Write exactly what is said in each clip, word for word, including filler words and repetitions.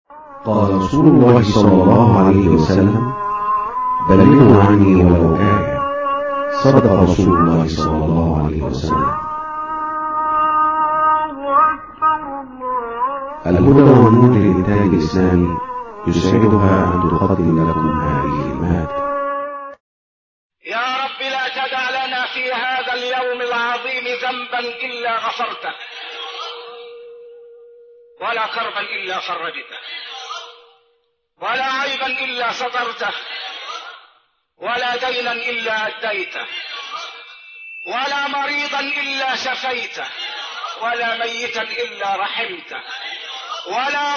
قال رسول الله صلى الله عليه وسلم: بلغوا عني ولو آية. صدق رسول الله صلى الله عليه وسلم. الهدى والنور للإنتاج الإسلامي يسعدها أن تقدم لكم هذه المادة. يا رب لا تدع لنا في هذا اليوم العظيم ذنبا إلا غفرته، ولا كربا إلا فرجته، ولا عيبا إلا سترته، ولا دينا إلا أديته، ولا مريضا إلا شفيته، ولا ميتا إلا رحمته، ولا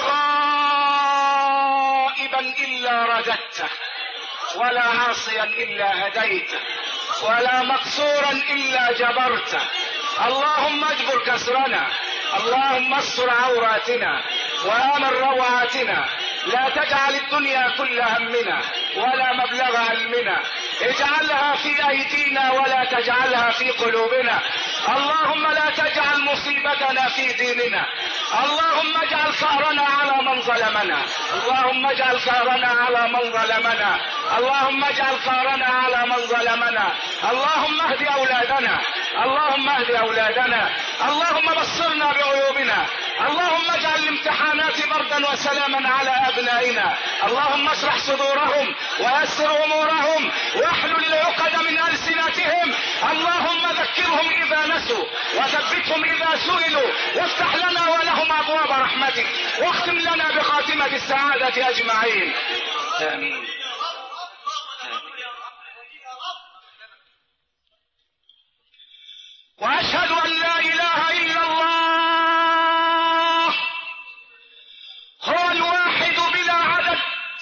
غائبا إلا رددته، ولا عاصيا إلا هديته، ولا مكسورا إلا جبرته. اللهم اجبر كسرنا، اللهم استر عوراتنا وآمن روعاتنا، لا تجعل الدنيا كل همنا ولا مبلغ علمنا، اجعلها في أيدينا ولا تجعلها في قلوبنا. اللهم لا تجعل مصيبتنا في ديننا، اللهم اجعل ثأرنا على من ظلمنا، اللهم اجعل ثأرنا على من ظلمنا، اللهم اجعل ثأرنا على من ظلمنا. اللهم اهد أولادنا، اللهم اهد أولادنا، اللهم بصرنا بعيوبنا، اللهم اجعل الامتحانات بردا وسلاما على أبنائنا، اللهم اشرح صدورهم ويسر أمورهم واحلل العقد من ألسنتهم، اللهم ذكرهم إذا نسوا وثبتهم إذا سئلوا، وافتح لنا ولهم أبواب رحمتك، واختم لنا بخاتمة السعادة أجمعين، آمين. وأشهد أن لا إله إلا الله هو الواحد بلا عدد،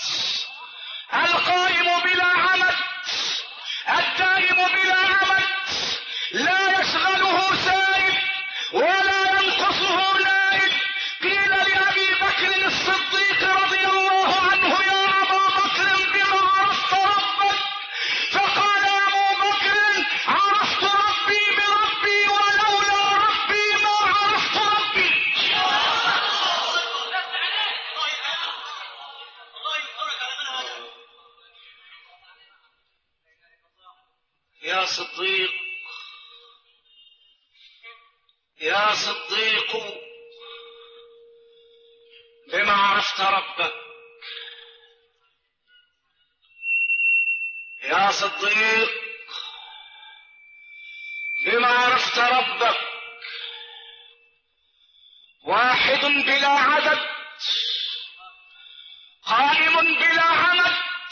القائم بلا عمد، الدائم بلا عمد، لا يشغله سائب ولا ينقصه نائب. قيل لأبي بكر الصديق رضي الله عنه: يا أبا بكر بما عرفت ربك؟ فقال أبو بكر: عرفت ربي بربي، ولولا ربي ما عرفت ربي. يا صديق، يا صديق، بما عرفت ربك. يا صديق، بما عرفت ربك. واحد بلا عدد، قائم بلا عمد،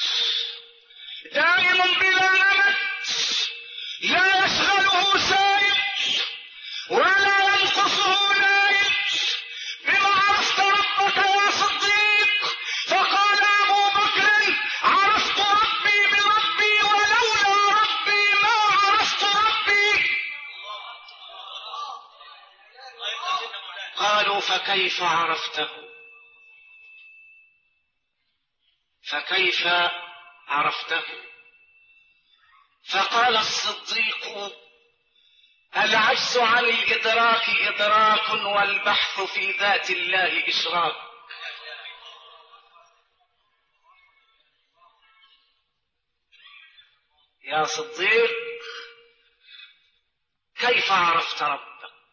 دائم بلا نمد، لا يشغله سائب ولا ينقصه نائب. بما عرفت ربك يا صديق؟ فقال أبو بكر: عرفت ربي بربي، ولولا ربي ما عرفت ربي. قالوا: فكيف عرفته؟ فكيف عرفته؟ فقال الصديق: العجز عن الإدراك إدراك، والبحث في ذات الله إشراك. يا صديق، كيف عرفت ربك؟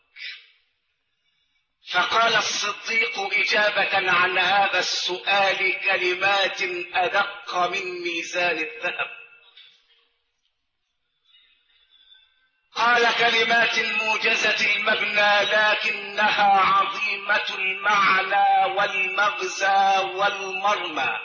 فقال الصديق إجابة عن هذا السؤال كلمات أدق من ميزان الذهب. قال: كلمات موجزة المبنى لكنها عظيمة المعنى والمغزى والمرمى.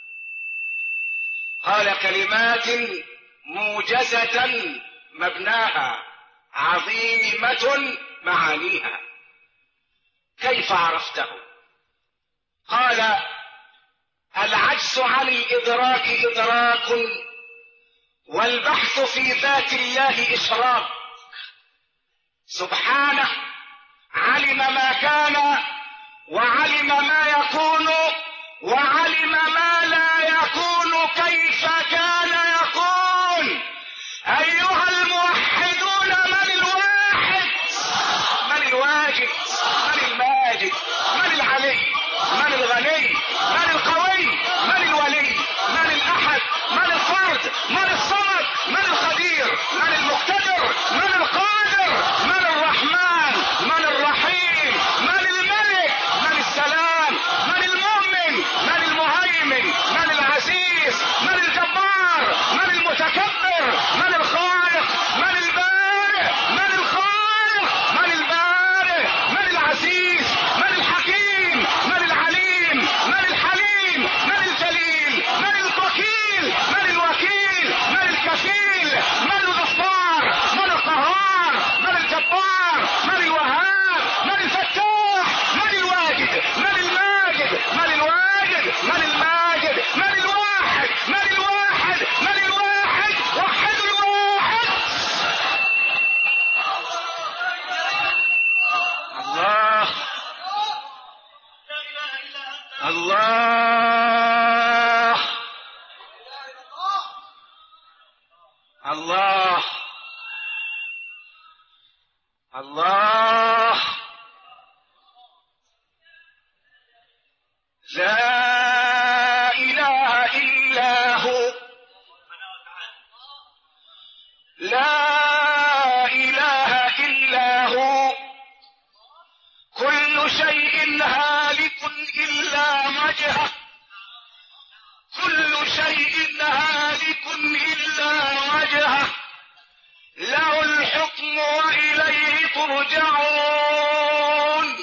قال: كلمات موجزة مبناها عظيمة معانيها. كيف عرفته؟ قال: العجز عن الإدراك إدراك، والبحث في ذات الله إشراك. سبحانه علم ما كان، وعلم ما يكون، وعلم ما لا يكون كيف كان يكون. أيها الموحدون، من الواحد؟ من الواجد؟ من الماجد؟ من العلي؟ من الغني؟ من القوي؟ من الولي؟ من الأحد؟ من الفرد؟ من الصمد؟ من القدير؟ من المقتدر؟ من القادر؟ من الرحمن؟ من الرحيم؟ من الملك؟ من السلام؟ من المؤمن؟ من المهيمن؟ من العزيز؟ من الجبار؟ من المتكبر؟ من الخالق؟ من البارئ؟ من الخالق؟ من البارئ؟ من العزيز؟ من الحكيم؟ من العليم؟ من الحليم؟ من الجليل؟ من الوكيل؟ من الوكيل؟ من الكفيل؟ من الغفار؟ من القهار؟ من الجبار؟ من الوهاب؟ من الفتاح؟ من الواجد؟ من الماجد؟ من الواجد؟ من الماجد؟ من الواحد؟ من الواحد؟ من الواحد؟ وحد الواحد. الله الله الله الله. لا إله إلا هو، لا إله إلا هو. كل شيء هالك إلا وجهه، كل شيء هالك إلا وجهه، له الحكم وإليه ترجعون.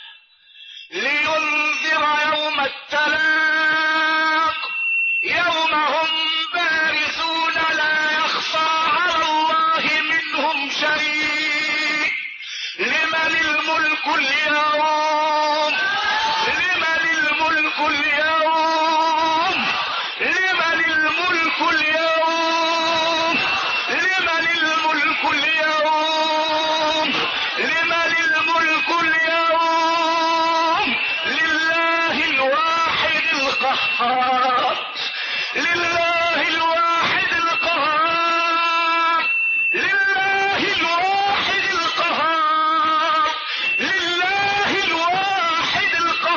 لينذر يوم التلاق، يوم هم بارزون لا يخفى على الله منهم شيء. لمن الملك اليوم؟ لمن الملك اليوم؟ لمن الملك اليوم؟ لمن الملك اليوم؟ لمن الملك اليوم؟ لله الواحد القهار، لله الواحد القهار، لله الواحد القهار، لله الواحد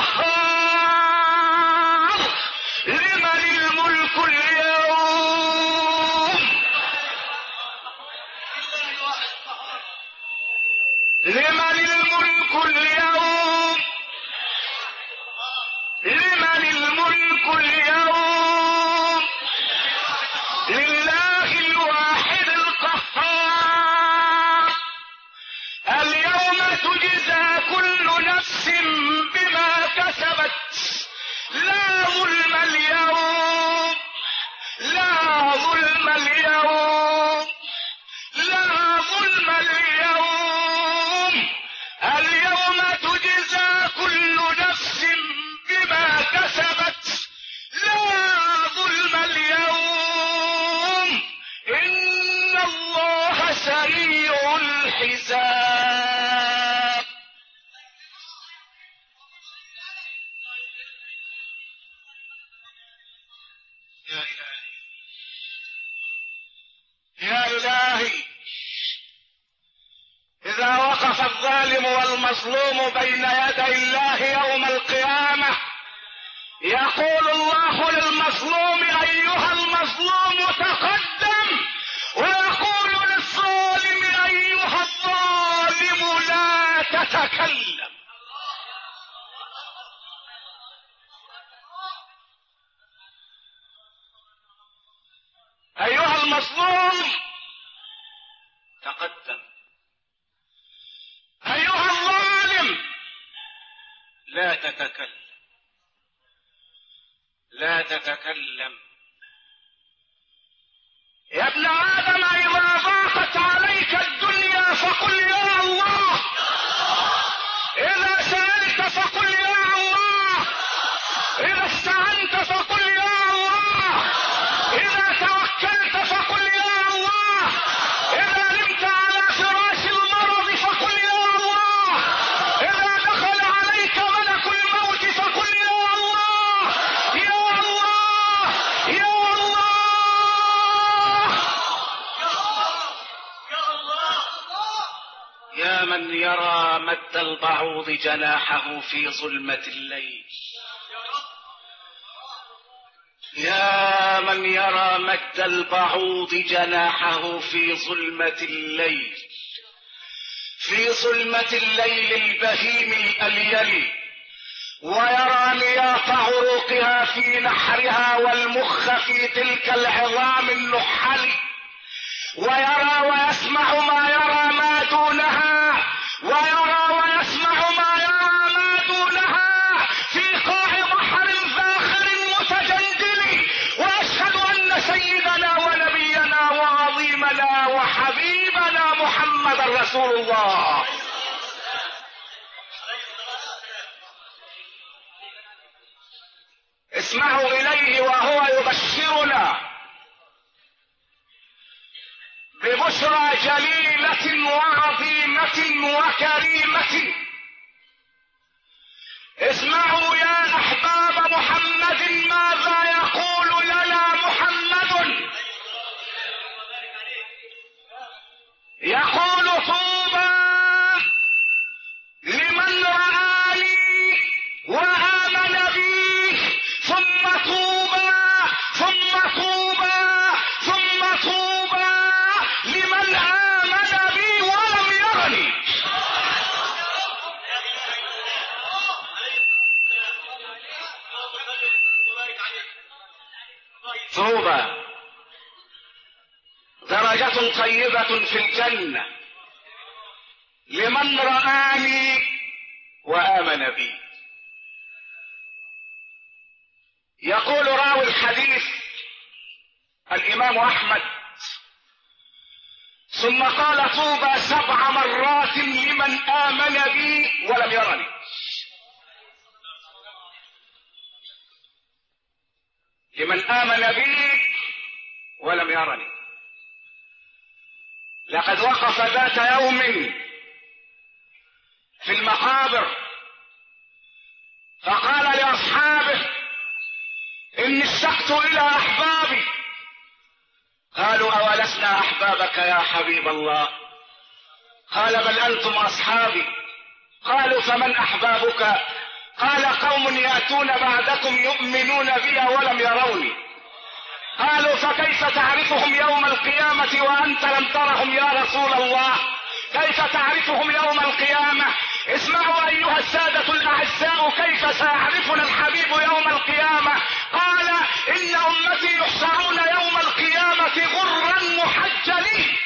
القهار. لمن الملك اليوم؟ لمن الملك اليوم؟ لمن الملك اليوم؟ لله الواحد القهار. اليوم تجزى كل نفس بما كسبت، لا ظلم اليوم، لا ظلم اليوم، لا ظلم اليوم. اليوم تجزى كل نفس بما كسبت، لا ظلم اليوم. إن الله سريع الحساب. يا إلهي يا إلهي، إذا وقف الظالم والمظلوم بين يدي الله يوم القيامة، يقول الله للمظلوم: أيها المظلوم تقدم، ويقول للظالم: أيها الظالم لا تتكلم. أيها المظلوم تقدم، أيها الظالم لا تتكلم، لا تتكلم. يا ابن آدم، إذا ضاقت عليك الدنيا فقل يا الله، إذا سألت فقل يا الله، إذا استعنت فقل يا الله، إذا توكلت فقل يا الله، إذا نمت على فراش المرض فقل يا الله، إذا دخل عليك ملك الموت فقل يا الله، يا الله، يا الله. يا من يرى مد البعوض جناحه في ظلمة الليل، يا من يرى مد البعوض جناحه في ظلمة الليل، في ظلمة الليل البهيم الأليل، ويرى نياط عروقها في نحرها والمخ في تلك العظام النحل، ويرى ويسمع ما يرى ما دونها، ويرى ويسمع ما يرى ما دونها في قاع بحر فاخر متجندل. واشهد ان سيدنا ونبينا وعظيمنا وحبيبنا محمد رسول الله. اسمعوا اليه وهو يبشرنا ببشرى جليلة وعظيمة وكريمة. اسمعوا يا احباب محمد ماذا يقول لنا محمد. يقول طوبى لمن رآني وآمن بي، ثم طوبى ثم طوبى ثم طوبى لمن آمن بي ولم يرني. طوبى درجة طيبة في الجنة لمن رآني وآمن بي. يقول راوي الحديث الإمام أحمد: ثم قال طوبى سبع مرات لمن آمن بي ولم يرني. لمن آمن بي ولم يرني. لقد وقف ذات يوم في المقابر فقال لأصحابه: إني اشتقت إلى أحبابي. قالوا: أولسنا أحبابك يا حبيب الله؟ قال: بل أنتم أصحابي. قالوا: فمن أحبابك؟ قال: قوم يأتون بعدكم يؤمنون بي ولم يروني. قالوا: فكيف تعرفهم يوم القيامة وأنت لم ترهم يا رسول الله؟ كيف تعرفهم يوم القيامة؟ اسمعوا أيها السادة الأعزاء كيف سيعرفنا الحبيب يوم القيامة. قال: إن أمتي يحشرون يوم القيامة غرا محجلين.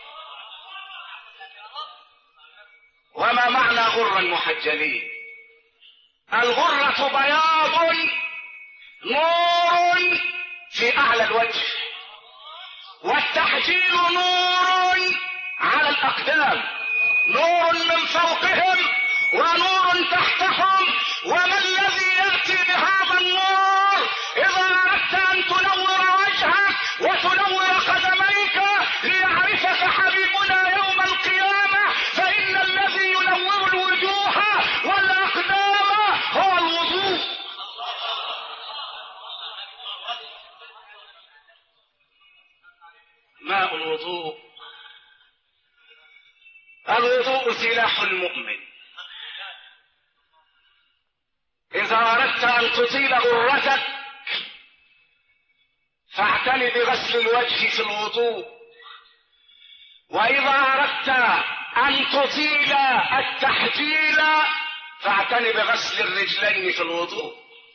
وما معنى غرا محجلين؟ الغرة بياض نور في أعلى الوجه، والتحجيل نور على الأقدام، نور من فوقهم ونور تحتهم. وما الذي يأتي بهذا النور؟ إذا أردت أن تنور وجهك وتنور قدميك ليعرفك حبيبنا يوم القيامة، فإن الذي ينور الوجوه والأقدام هو الوضوء. ماء الوضوء. الوضوء سلاح المؤمن. إذا أردت أن تطيل غرتك فاعتني بغسل الوجه في الوضوء، وإذا أردت أن تطيل التحجيل فاعتني بغسل الرجلين في الوضوء.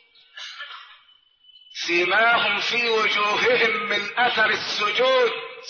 سيماهم في وجوههم من أثر السجود،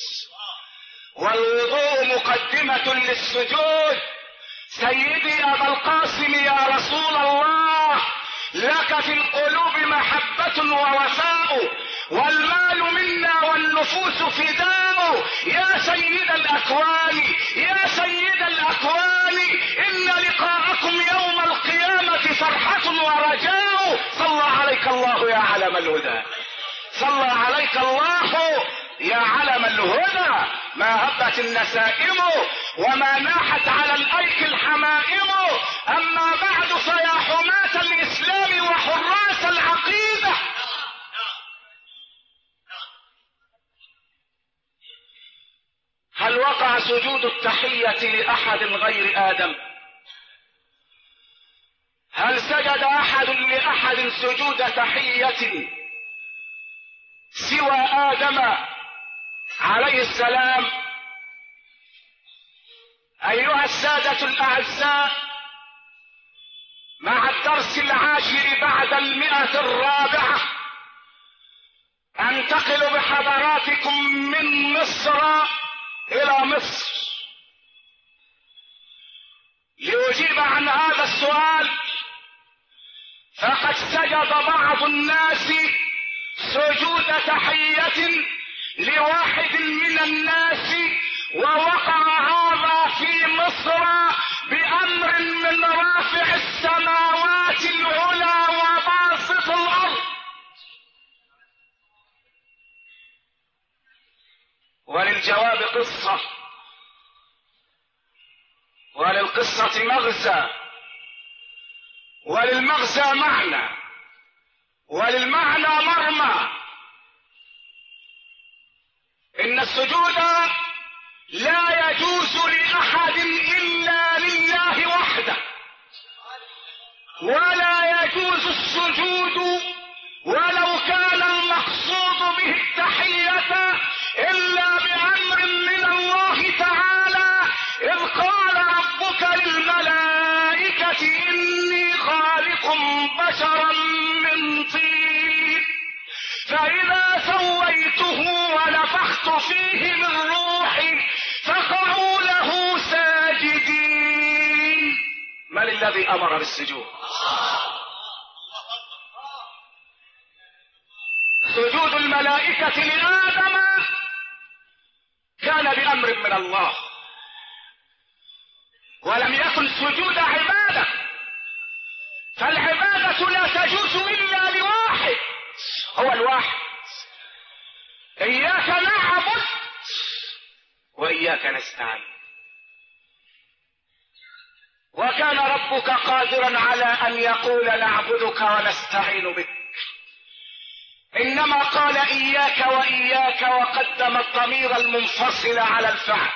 والوضوء مقدمة للسجود. سيدي أبا القاسم يا رسول الله، لك في القلوب محبة ووفاء، والمال منا والنفوس فداء. يا سيد الأكوان يا سيد الأكوان، إن لقاءكم يوم القيامة فرحة ورجاء. صلى عليك الله يا علم الهدى، صلى عليك الله يا علم الهدى. ما هبت النسائم وما ناحت على الأيك الحمائم. أما بعد فيا حماة الإسلام وحراس العقيدة، هل وقع سجود التحية لأحد غير آدم؟ هل سجد أحد لأحد سجود تحية سوى آدم عليه السلام. أيها السادة الأعزاء، مع الدرس العاشر بعد المئة الرابعة أنتقل بحضراتكم من مصر إلى مصر لأجيب عن هذا السؤال. فقد سجد بعض الناس سجود تحية لواحد من الناس، ووقع هذا في مصر بأمر من رافع السماوات العلى وباسط الأرض. وللجواب قصة، وللقصة مغزى، وللمغزى معنى، وللمعنى مرمى. إن السجود لا يجوز لأحد إلا لله وحده، ولا يجوز السجود ولو كان المقصود به التحية إلا بأمر من الله تعالى، إذ قال ربك للملائكة إني خالق بشرا من طين فإذا سويته ونفخت فيه من روحي فقعوا له ساجدين. من الذي أمر بالسجود؟ سجود الملائكة لآدم كان بأمر من الله، ولم يكن سجود عبادة، فالعبادة لا تجوز إلا لواحد، هو الواحد. إياك نعبد وإياك نستعين. وكان ربك قادرا على أن يقول نعبدك ونستعين بك، إنما قال إياك وإياك وقدم الضمير المنفصل على الفعل.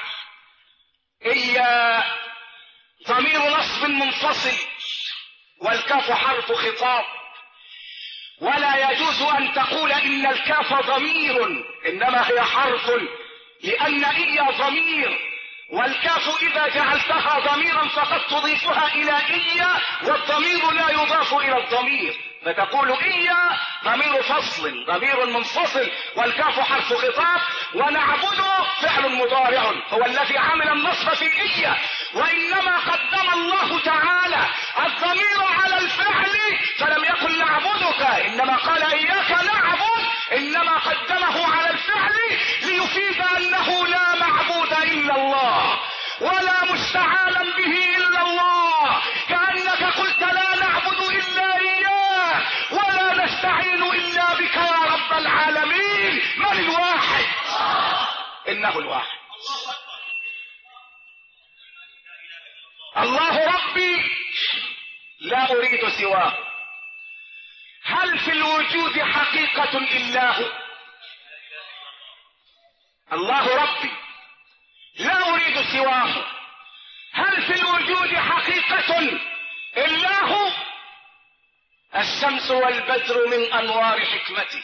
إيا ضمير نصب منفصل، والكاف حرف خطاب، ولا يجوز أن تقول إن الكاف ضمير، إنما هي حرف، لأن إيا ضمير، والكاف إذا جعلتها ضميرا فقد تضيفها إلى إيا، والضمير لا يضاف إلى الضمير، فتقول إيا ضمير فصل ضمير منفصل، والكاف حرف خطاب، ونعبده فعل مضارع هو الذي عمل النصب في إيا، وإنما قدم الله تعالى الضمير على الفعل فلم يقل نعبدك، إنما قال إياك نعبد، إنما قدمه على الفعل ليفيد أنه لا معبود إلا الله ولا مستعانا به إلا الله، كأنك قلت لا نعبد إلا إياه ولا نستعين إلا بك يا رب العالمين. من الواحد؟ إنه الواحد. الله ربي لا أريد سواه. هل في الوجود حقيقة إلا هو؟ الله ربي لا أريد سواه. هل في الوجود حقيقة إلا هو؟ الشمس والبدر من أنوار حكمته،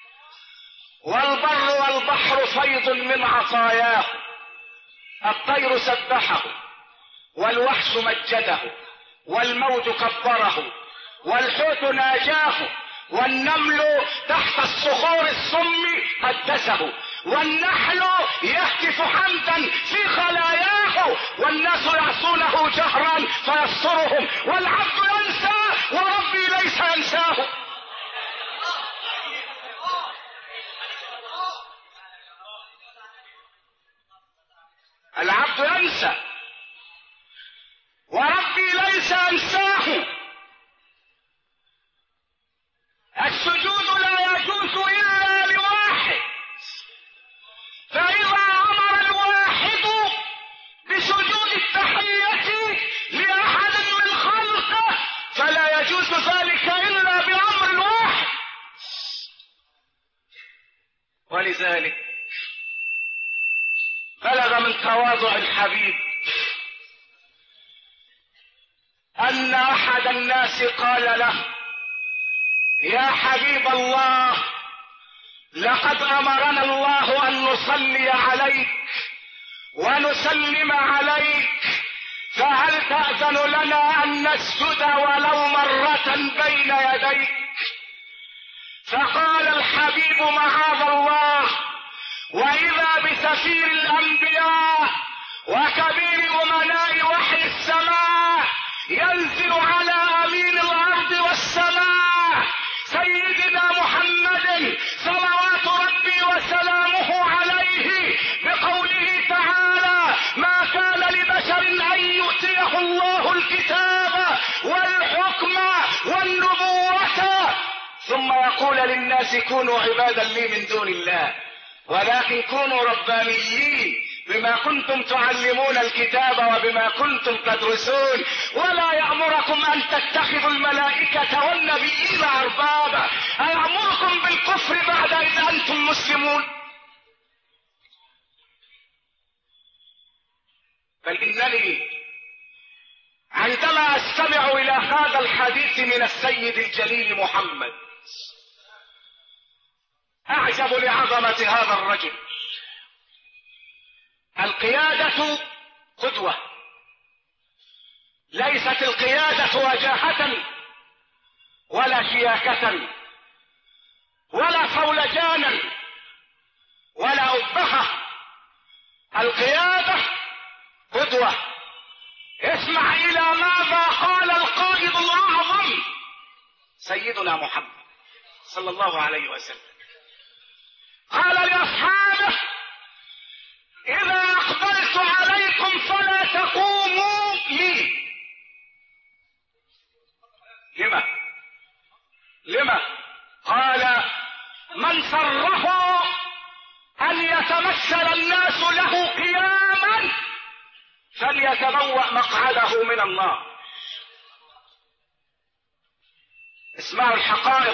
والبر والبحر فيض من عطاياه، الطير سبحه والوحش مجده، والموج كبره، والحوت ناجاه، والنمل تحت الصخور السم قدسه، والنحل يهتف حمدا في خلاياه، والناس يعصونه جهرا فيسترهم، والعبد ينسى وربي ليس ينساه. العبد ينسى وربي ليس ينساه. السجود لا يجوز إلا لواحد، فإذا أمر الواحد بسجود التحية لأحد من خلقه فلا يجوز ذلك إلا بأمر الواحد. ولذلك بلغ من تواضع الحبيب أن أحد الناس قال له: يا حبيب الله، لقد أمرنا الله أن نصلي عليك ونسلم عليك، فهل تأذن لنا أن نسجد ولو مرة بين يديك؟ فقال الحبيب معاذ الله، وإذا بسفير الأنبياء وكبير أمناء وحي السماء ينزل على أمين الأرض والسماء سيدنا محمد صلوات ربي وسلامه عليه بقوله تعالى: ما كان لبشر أن يؤتيه الله الكتاب والحكم والنبوة ثم يقول للناس كونوا عبادا لي من دون الله، ولكن كونوا ربانيين بما كنتم تعلمون الكتاب وبما كنتم تدرسون، ولا يأمركم أن تتخذوا الملائكة والنبيين أربابا، أيأمركم بالكفر بعد إذ أنتم مسلمون؟ بل إنني عندما أستمع إلى هذا الحديث من السيد الجليل محمد أعجب لعظمة هذا الرجل. القيادة قدوة، ليست القيادة وجاهة ولا شياكة ولا فولجانا ولا أبهة، القيادة قدوة. اسمع إلى ماذا قال القائد الأعظم سيدنا محمد صلى الله عليه وسلم. قال لأصحابه: إذا أقبلت عليكم فلا تقوموا لي. لما؟ لما؟ قال: من سره أن يتمثل الناس له قياما فليتبوأ مقعده من النار. اسمعوا الحقائق،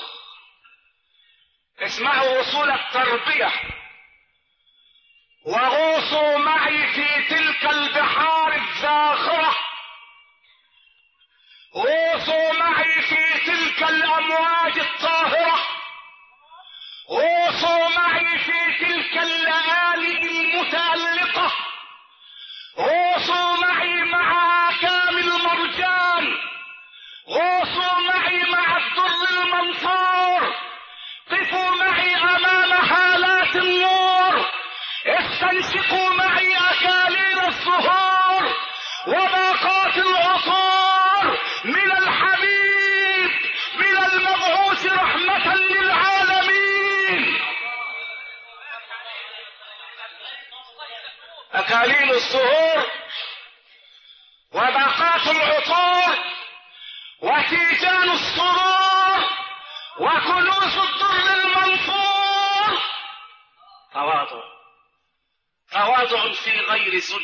اسمعوا اصول التربية، وغوصوا معي في تلك البحار الزاخرة، غوصوا معي في تلك الامواج الطاهرة، غوصوا معي في تلك الليالي المتألقة، غوصوا معي مع آكام المرجان، غوصوا معي مع الدر المنثور، قفوا معي امام هالات النور، استنشقوا معي اكاليل الزهور وباقات العطور من الحبيب، من المبعوث رحمة للعالمين. اكاليل الزهور وباقات العطور وتيجان السرور وكنوز الدر المنثور. تواضع، تواضع في غير ذل،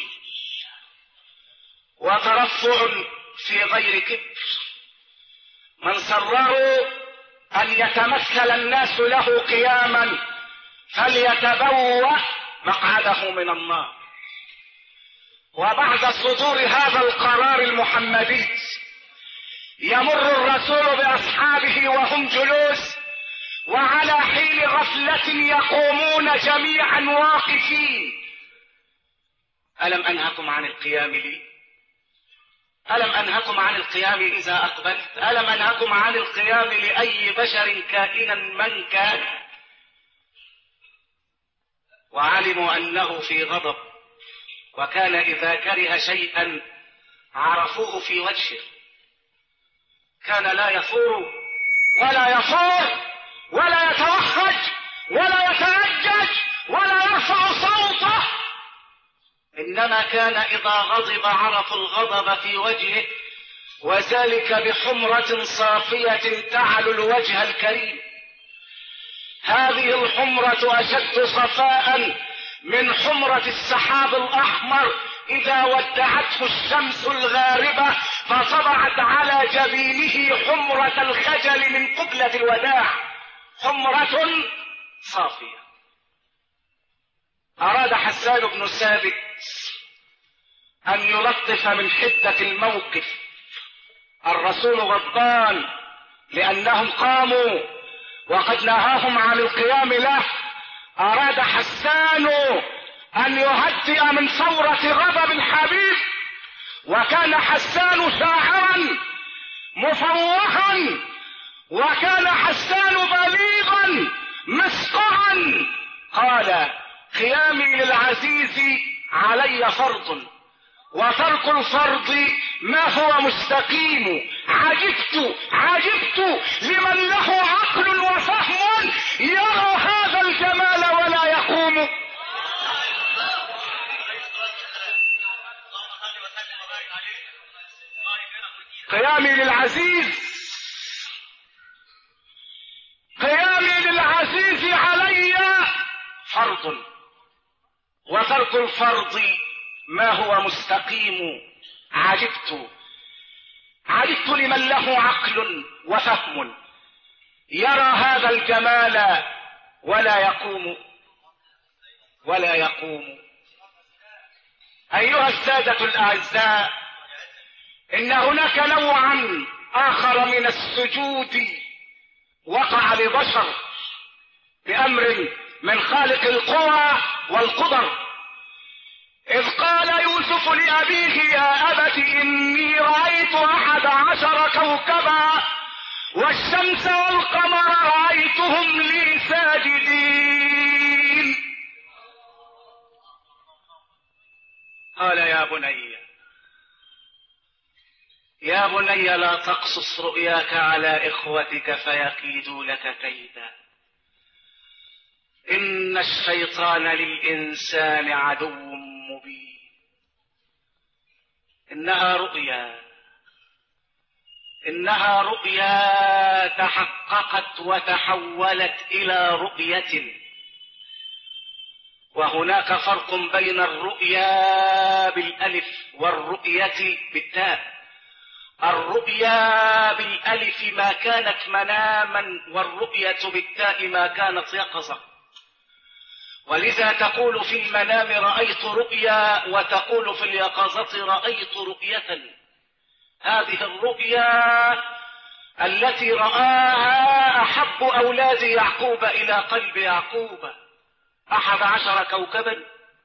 وترفع في غير كبر. من سره أن يتمثل الناس له قياما فليتبوأ مقعده من النار. وبعد صدور هذا القرار المحمدي يمر الرسول بأصحابه وهم جلوس، وعلى حين غفلة يقومون جميعا واقفين. ألم أنهكم عن القيام لي؟ ألم أنهكم عن القيام إذا أقبلت؟ ألم أنهكم عن القيام لأي بشر كائنا من كان؟ وعلموا أنه في غضب، وكان إذا كره شيئا عرفوه في وجهه، كان لا يفور ولا يفور ولا يتوخج ولا يتأجج ولا يرفع صوته، إنما كان إذا غضب عرفوا الغضب في وجهه، وذلك بحمرة صافية تعلو الوجه الكريم. هذه الحمرة أشد صفاء من حمرة السحاب الأحمر إذا ودعته الشمس الغاربة فطبعت على جبينه حمرة الخجل من قبلة الوداع، حمرة صافية. أراد حسان بن ثابت أن يلطف من حدة الموقف. الرسول غضبان لأنهم قاموا وقد نهاهم عن القيام له. أراد حسان أن يهدئ من ثورة غضب الحبيب، وكان حسان شاعرا مفوها، وكان حسان بليغا مسقعا. قال: قيامي للعزيز علي فرض، وترك الفرض ما هو مستقيم. عجبت عجبت لمن له عقل وفهم يرى هذا الجمال ولا يقوم. قيامي للعزيز قيامي للعزيز علي فرض، وترك الفرض ما هو مستقيم. عجبت عجبت لمن له عقل وفهم يرى هذا الجمال ولا يقوم ولا يقوم. أيها السادة الأعزاء، إن هناك نوعا آخر من السجود وقع لبشر بأمر من خالق القوى والقدر، إذ قال يوسف لأبيه: يا أبت إني رأيت أحد عشر كوكبا والشمس والقمر رأيتهم لي ساجدين. قال: يا بني يا بني لا تقصص رؤياك على إخوتك فيكيدوا لك كيدا، إن الشيطان للإنسان عدو مبين. إنها رؤيا إنها رؤيا تحققت وتحولت إلى رؤية، وهناك فرق بين الرؤيا بالألف والرؤية بالتاء. الرؤيا بالألف ما كانت مناما، والرؤية بالتاء ما كانت يقظة. ولذا تقول في المنام رأيت رؤيا، وتقول في اليقظة رأيت رؤية. هذه الرؤيا التي رآها أحب أولاد يعقوب إلى قلب يعقوب: أحد عشر كوكبا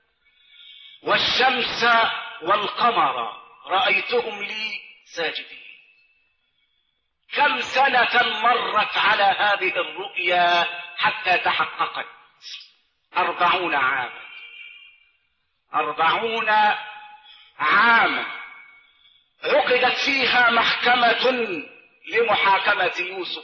والشمس والقمر رأيتهم لي ساجدين. كم سنة مرت على هذه الرؤيا حتى تحققت؟ أربعون عاما أربعون عاما عقدت فيها محكمة لمحاكمة يوسف،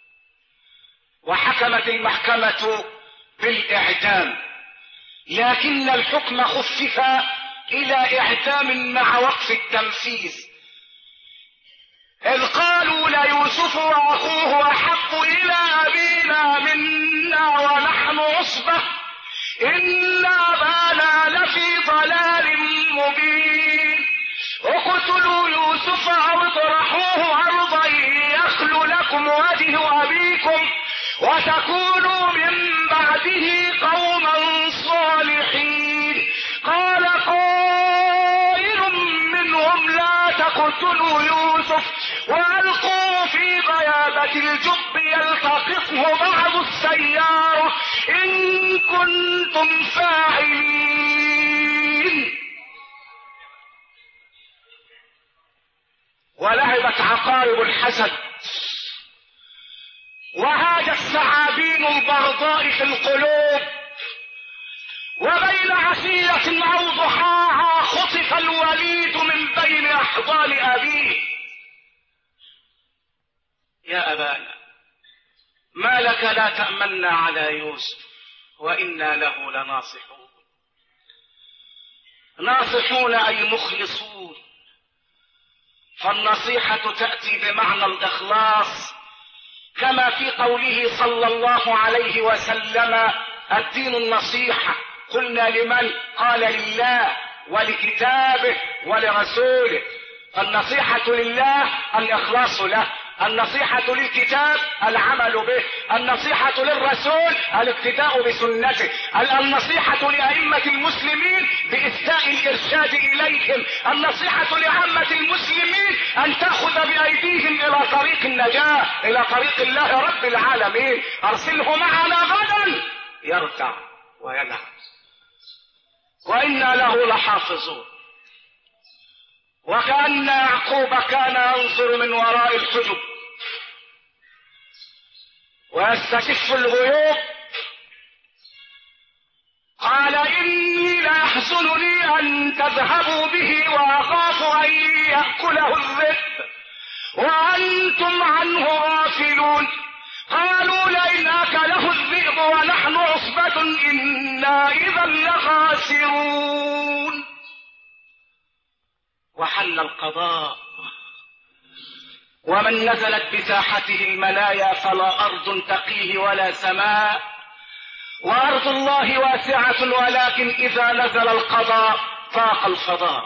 وحكمت المحكمة بالإعدام، لكن الحكم خفف إلى إعدام مع وقف التنفيذ، إذ قالوا ليوسف وأخوه أحب إلى أبينا منا ونحن عصبة إن أبانا لفي ضلال مبين. اقتلوا يوسف أو اطرحوه أرضا يخل لكم وجه أبيكم وتكونوا من بعده قوما صالحين. قال قائل منهم: لا تقتلوا يوسف وألقوا في غيابة الجب يلتقطه بعض السيارة إن كنتم فاعلين. ولعبت عقارب الحسد، وهاج الثعابين البغضاء في القلوب، وبين عشية أو ضحاها خطف الوليد من بين أحضان أبيه. يا أبانا ما لك لا تأمنا على يوسف وإنا له لناصحون. ناصحون أي مخلصون، فالنصيحة تأتي بمعنى الإخلاص، كما في قوله صلى الله عليه وسلم: الدين النصيحة. قلنا لمن؟ قال: لله ولكتابه ولرسوله. فالنصيحة لله الإخلاص له، النصيحة للكتاب العمل به، النصيحة للرسول الاقتداء بسنته، النصيحة لأئمة المسلمين بإسداء الإرشاد إليهم، النصيحة لعامة المسلمين أن تأخذ بأيديهم إلى طريق النجاة، إلى طريق الله رب العالمين. أرسله معنا غدا يركع ويلعب وإنا له لحافظون. وكأن يعقوب كان ينظر من وراء الحجب ويستكف الغيوب. قال إني ليحزنني أن تذهبوا به وأخاف أن يأكله الذئب وأنتم عنه غافلون. قالوا لئن أكله الذئب ونحن عصبة إنا إذا لخاسرون. وحل القضاء. ومن نزلت بساحته المنايا فلا أرض تقيه ولا سماء، وأرض الله واسعة ولكن إذا نزل القضاء فاق الفضاء.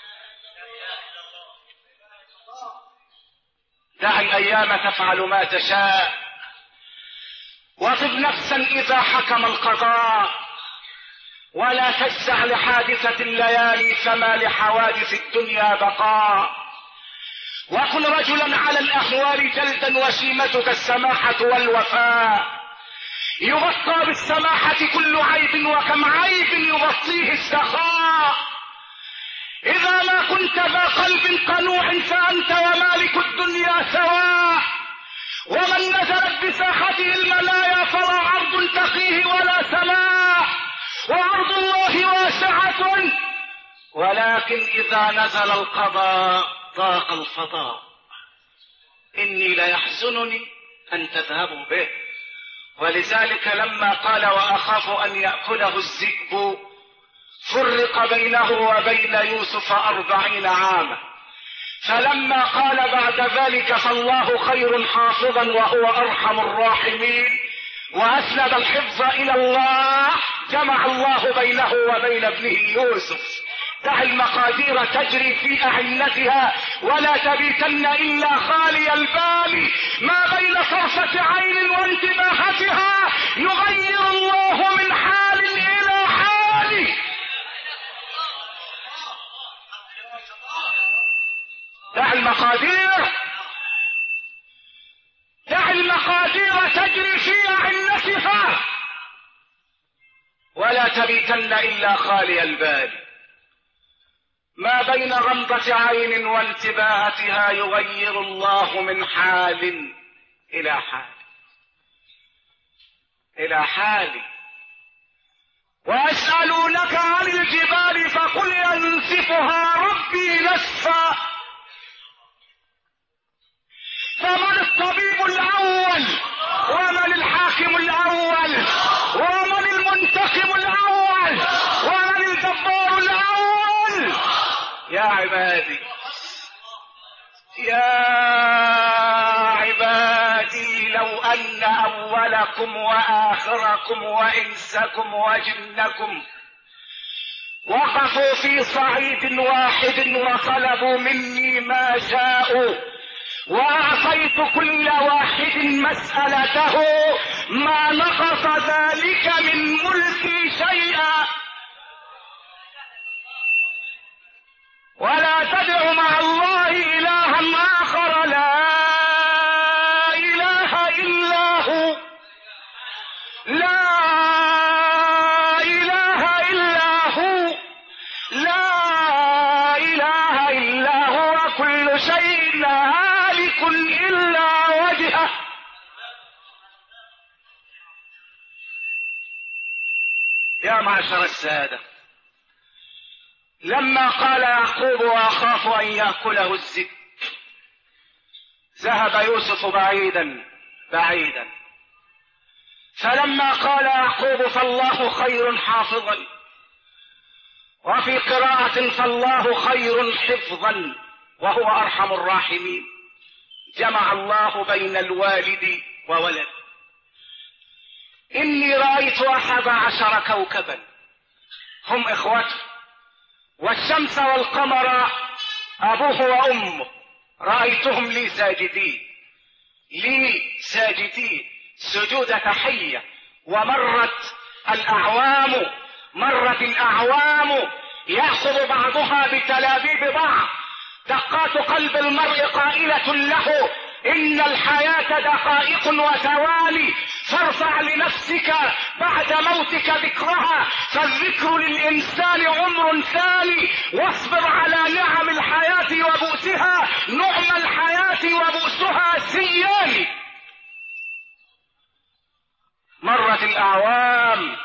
دع الأيام تفعل ما تشاء، وصف نفسا إذا حكم القضاء، ولا تجزع لحادثة الليالي فما لحوادث الدنيا بقاء. وكن رجلا على الأحوال جلدا وشيمتك السماحة والوفاء. يغطى بالسماحة كل عيب وكم عيب يغطيه السخاء. إذا ما كنت ذا قلب قنوع فأنت ومالك الدنيا سواء. ومن نزلت بساحته المنايا فلا عرض تقيه ولا سماء، وأرض الله واسعة ولكن إذا نزل القضاء ضاق الفضاء. إني ليحزنني أن تذهبوا به. ولذلك لما قال وأخاف أن يأكله الذئب فرق بينه وبين يوسف أربعين عاما. فلما قال بعد ذلك فالله خير حافظا وهو أرحم الراحمين وأسند الحفظ إلى الله، جمع الله بينه وبين ابنه يوسف. دع المقادير تجري في أعنتها ولا تبيتن إلا خالي البال. ما بين طرفة عين وانتباهتها يغير الله من حال إلى حال. دع المقادير دع المقادير تجري في أعنتها ولا تبيتن إلا خالي البال. ما بين غمضة عين وانتباهتها يغير الله من حال إلى حال إلى حال. ويسألونك عن الجبال فقل ينسفها ربي نسفا. فمن الطبيب الأول ومن الحاكم الأول ومن المنتقم الأول ومن الجبار الأول؟ يا عبادي يا عبادي لو أن أولكم وآخركم وإنسكم وجنكم وقفوا في صعيد واحد وطلبوا مني ما شاءوا وأعطيت كل واحد مسألته ما نقص ذلك من ملكي شيئا. ولا تدع مع الله إلها آخر لا إله إلا هو لا إله إلا هو لا إله إلا هو كل شيء هالك إلا وجهه. يا معشر السادة، لما قال يعقوب وأخاف أن يأكله الذئب ذهب يوسف بعيدا بعيدا. فلما قال يعقوب فالله خير حافظا، وفي قراءة فالله خير حفظا وهو أرحم الراحمين، جمع الله بين الوالد وولد. إني رأيت أحد عشر كوكبا هم إخوته، والشمس والقمر أبوه وأمه رأيتهم لي ساجدين. لساجدين سجود تحية. ومرت الأعوام مرت الأعوام يأخذ بعضها بتلابيب بعض. دقات قلب المرء قائلة له إن الحياة دقائق وثواني، فارفع لنفسك بعد موتك ذكرها، فالذكر للإنسان عمر ثاني، واصبر على نعم الحياة وبؤسها، نعم الحياة وبؤسها سيان. مرت الأعوام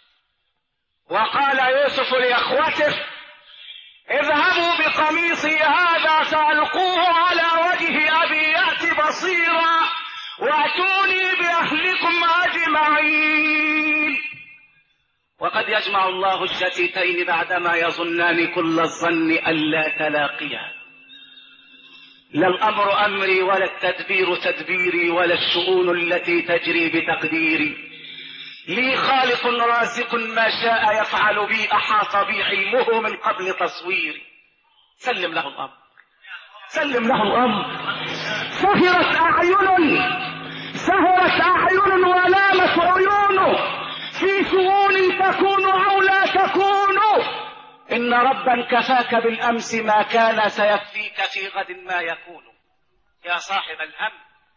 وقال يوسف لأخوته اذهبوا بقميصي هذا فألقوه على وجه أبي يأت بصيرا وأتوني بأهلكم أجمعين. وقد يجمع الله الشتيتين بعدما يظنان كل الظن ألا تلاقيا. لا الأمر أمري ولا التدبير تدبيري ولا الشؤون التي تجري بتقديري. لي خالق رازق ما شاء يفعل بي، أحاط بي علمه من قبل تصويري. سلم له الأمر، سلم له الأمر. سهرت أعين سهرت أعين ولامت عيون في شؤون تكون أو لا تكون. إن ربا كفاك بالأمس ما كان سيكفيك في غد ما يكون. يا صاحب الهم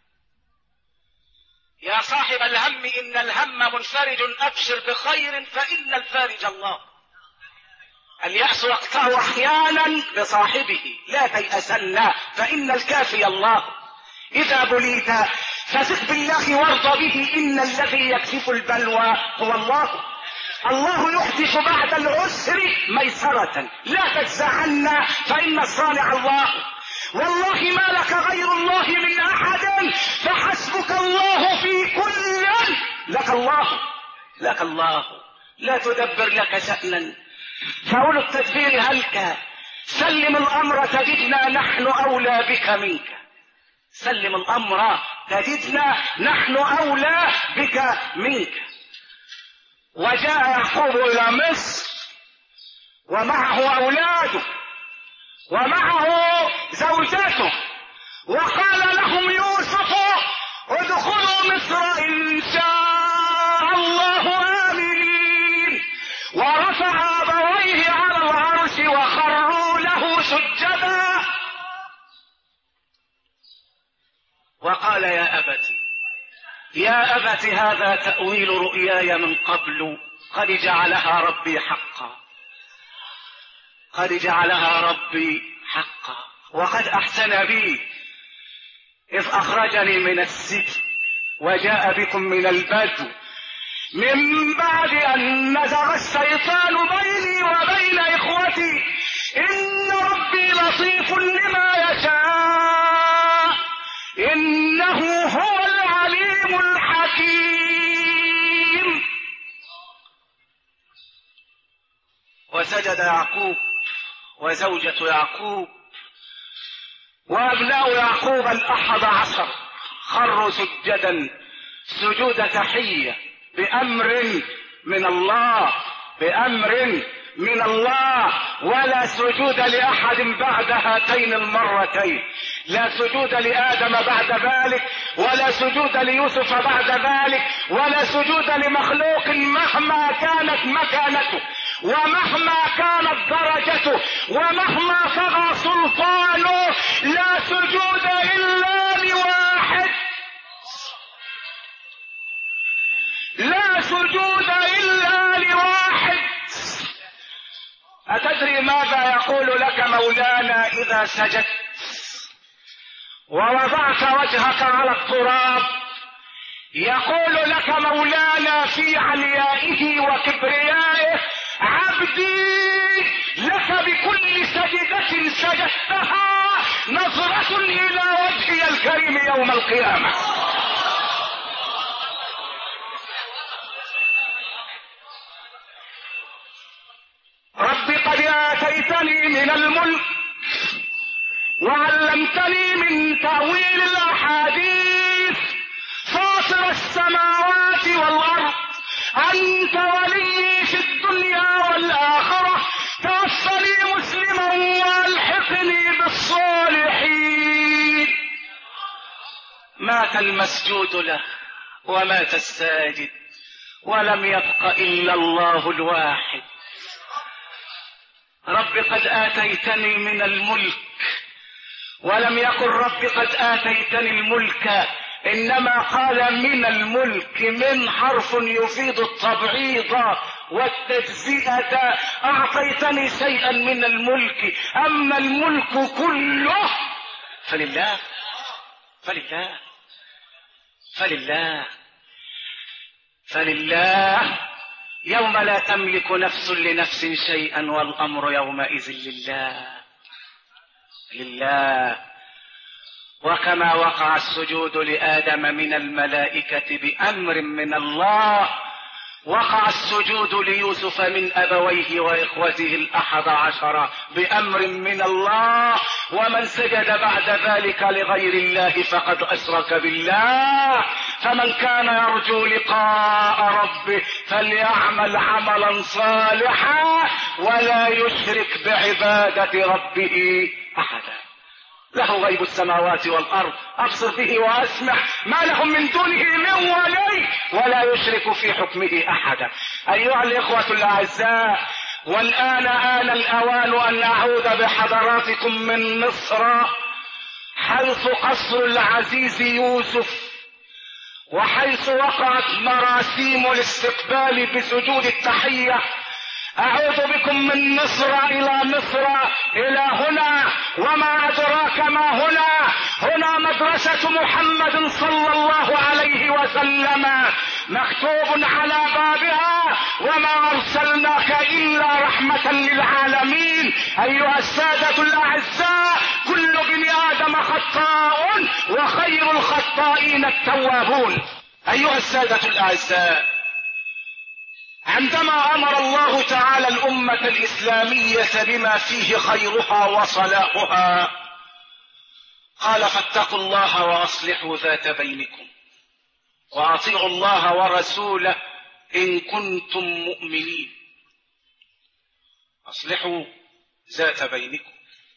يا صاحب الهم إن الهم منفرج، أبشر بخير فإن الفارج الله. اليأس وقته أحيانا بصاحبه، لا تيأسن فإن الكافي الله. إذا بليت فثق بالله وارض به، إن الذي يكشف البلوى هو الله. الله يحدث بعد العسر ميسرة، لا تجزعن فإن الصانع الله. والله ما لك غير الله من أحد، فحسبك الله في كل. لك الله لك الله لا تدبر لك شأنا، فأولو التدبير هلك. سلم الأمر تجدنا نحن أولى بك منك. سلم الأمر تجدنا نحن أولى بك منك. وجاء يعقوب إلى مصر ومعه أولاده ومعه زوجته، وقال لهم يوسف ادخلوا مصر إن شاء الله آمنين. ورفع أبويه على العرش وخروا له سجدا وقال يا أبت يا أبت هذا تأويل رؤياي من قبل، قد جعلها ربي حقا قد جعلها ربي حقا وقد أحسن بي إذ أخرجني من السجن وجاء بكم من البدو من بعد أن نزغ الشيطان بيني وبين إخوتي، إن ربي لطيف لما يشاء إنه هو العليم الحكيم. وسجد يعقوب وزوجة يعقوب وأبناء يعقوب الأحد عشر خروا سجدا سجود تحية بأمر من الله بأمر من الله. ولا سجود لأحد بعد هاتين المرتين، لا سجود لآدم بعد ذلك، ولا سجود ليوسف بعد ذلك، ولا سجود لمخلوق مهما كانت مكانته ومهما كانت درجته ومهما طغى سلطانه. لا سجود إلا لواحد، لا سجود إلا لواحد. أتدري ماذا يقول لك مولانا إذا سجدت ووضعت وجهك على التراب؟ يقول لك مولانا في عليائه وكبريائه عبدي لك بكل سجدة سجدتها نظرة إلى وجهي الكريم يوم القيامة. رب قد آتيتني من الملك وعلمتني من تأويل الأحاديث، فاطر السماوات والأرض، أنت ولي في الدنيا والآخرة، توفني مسلما والحقني بالصالحين. مات المسجود له ومات الساجد، ولم يبق إلا الله الواحد. رب قد آتيتني من الملك، ولم يقل رب قد آتيتني الملك، إنما قال من الملك، من حرف يفيد التبعيض والتجزئة. أعطيتني شيئا من الملك، أما الملك كله فلله فلله فلله فلله يوم لا تملك نفس لنفس شيئا والأمر يومئذ لله لله. وكما وقع السجود لآدم من الملائكة بأمر من الله، وقع السجود ليوسف من أبويه وإخوته الأحد عشر بأمر من الله. ومن سجد بعد ذلك لغير الله فقد أشرك بالله. فمن كان يرجو لقاء ربه فليعمل عملا صالحا ولا يشرك بعبادة ربه أحدا. له غيب السماوات والأرض، أبصر به وأسمع، ما لهم من دونه من ولي ولا يشرك في حكمه أحدا. أيها الإخوة الأعزاء، والآن آن الأوان أن أعود بحضراتكم من مصر، حيث قصر العزيز يوسف، وحيث وقعت مراسيم الاستقبال بسجود التحية. أعود بكم من مصر إلى مصر، إلى هنا، وما أدراك ما هنا. هنا مدرسة محمد صلى الله عليه وسلم، مكتوب على بابها وما أرسلناك إلا رحمة للعالمين. أيها السادة الأعزاء، كل بني آدم خطاء وخير الخطائين التوابون. أيها السادة الأعزاء، عندما أمر الله تعالى الأمة الإسلامية بما فيه خيرها وصلاحها، قال فاتقوا الله وأصلحوا ذات بينكم وأطيعوا الله ورسوله إن كنتم مؤمنين. أصلحوا ذات بينكم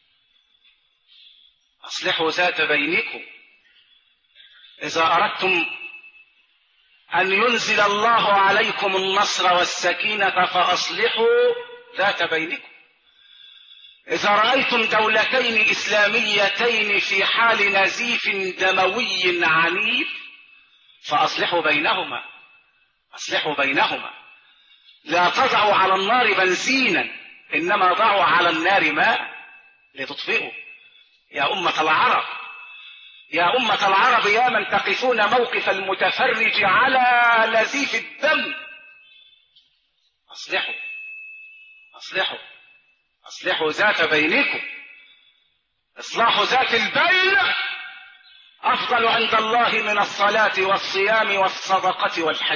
أصلحوا ذات بينكم إذا أردتم أن ينزل الله عليكم النصر والسكينة فأصلحوا ذات بينكم. إذا رأيتم دولتين إسلاميتين في حال نزيف دموي عنيف فأصلحوا بينهما أصلحوا بينهما لا تضعوا على النار بنزينا، إنما ضعوا على النار ماء لتطفئوا. يا أمة العرب يا أمة العرب يا من تقفون موقف المتفرج على نزيف الدم، أصلحوا أصلحوا أصلحوا ذات بينكم. إصلاح ذات البين أفضل عند الله من الصلاة والصيام والصدقة والحج،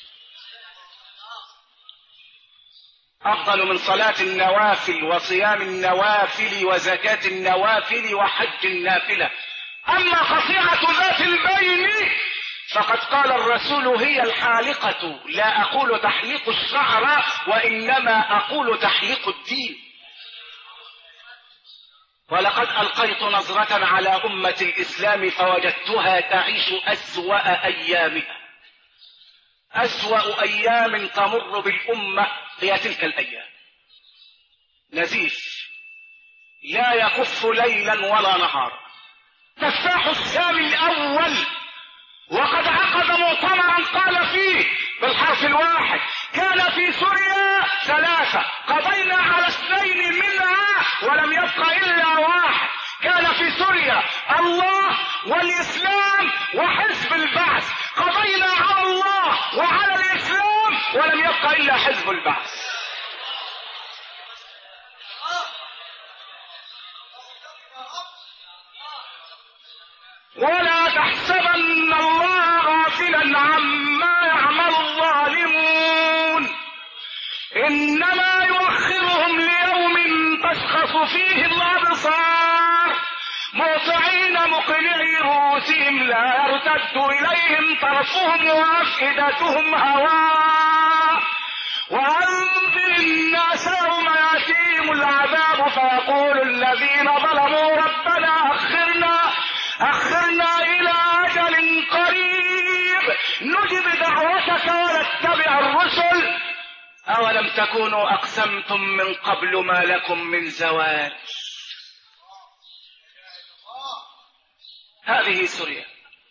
أفضل من صلاة النوافل وصيام النوافل وزكاة النوافل وحج النافلة. أما قطيعة ذات البين فقد قال الرسول هي الحالقة، لا أقول تحليق الشعر وإنما أقول تحليق الدين. ولقد ألقيت نظرة على أمة الإسلام فوجدتها تعيش أسوأ أيامها. أسوأ أيام تمر بالأمة هي تلك الأيام. نزيف لا يخف ليلا ولا نهارا. تفاح الشام الأول وقد عقد مؤتمرا قال فيه بالحرف الواحد كان في سوريا ثلاثة، قضينا على اثنين منها ولم يبق إلا واحد. كان في سوريا الله والإسلام وحزب البعث، قضينا على الله وعلى الإسلام ولم يبق إلا حزب البعث. ولا تحسبن الله غافلا عما يعمل الظالمون، إنما يؤخرهم ليوم تشخص فيه الأبصار مهطعين مقنعي رؤوسهم لا يرتد إليهم طرفهم وأفئدتهم هواء. وأنذر الناس يوم يأتيهم العذاب فيقول الذين ظلموا ربنا أخرنا أخرنا إلى أجل نجب دعوتك ونتبع الرسل. أولم تكونوا أقسمتم من قبل ما لكم من زوال. هذه سوريا.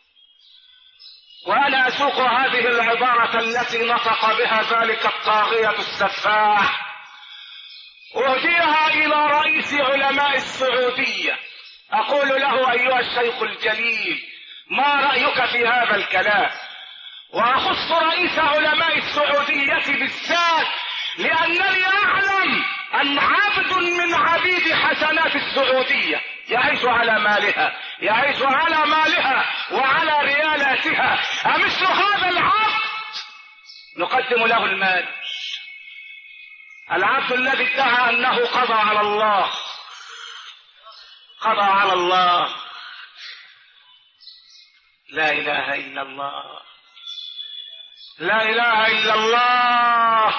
وأنا أسوق هذه العبارة التي نطق بها ذلك الطاغية السفاح، أهديها إلى رئيس علماء السعودية، أقول له أيها الشيخ الجليل ما رأيك في هذا الكلام؟ وأخص رئيس علماء السعودية بالذات لأنني أعلم أن عبد من عبيد حسنات السعودية يعيش على مالها، يعيش على مالها وعلى ريالاتها. أمثل هذا العبد نقدم له المال؟ العبد الذي ادعى أنه قضى على الله، قضى على الله. لا إله إلا الله، لا إله إلا الله.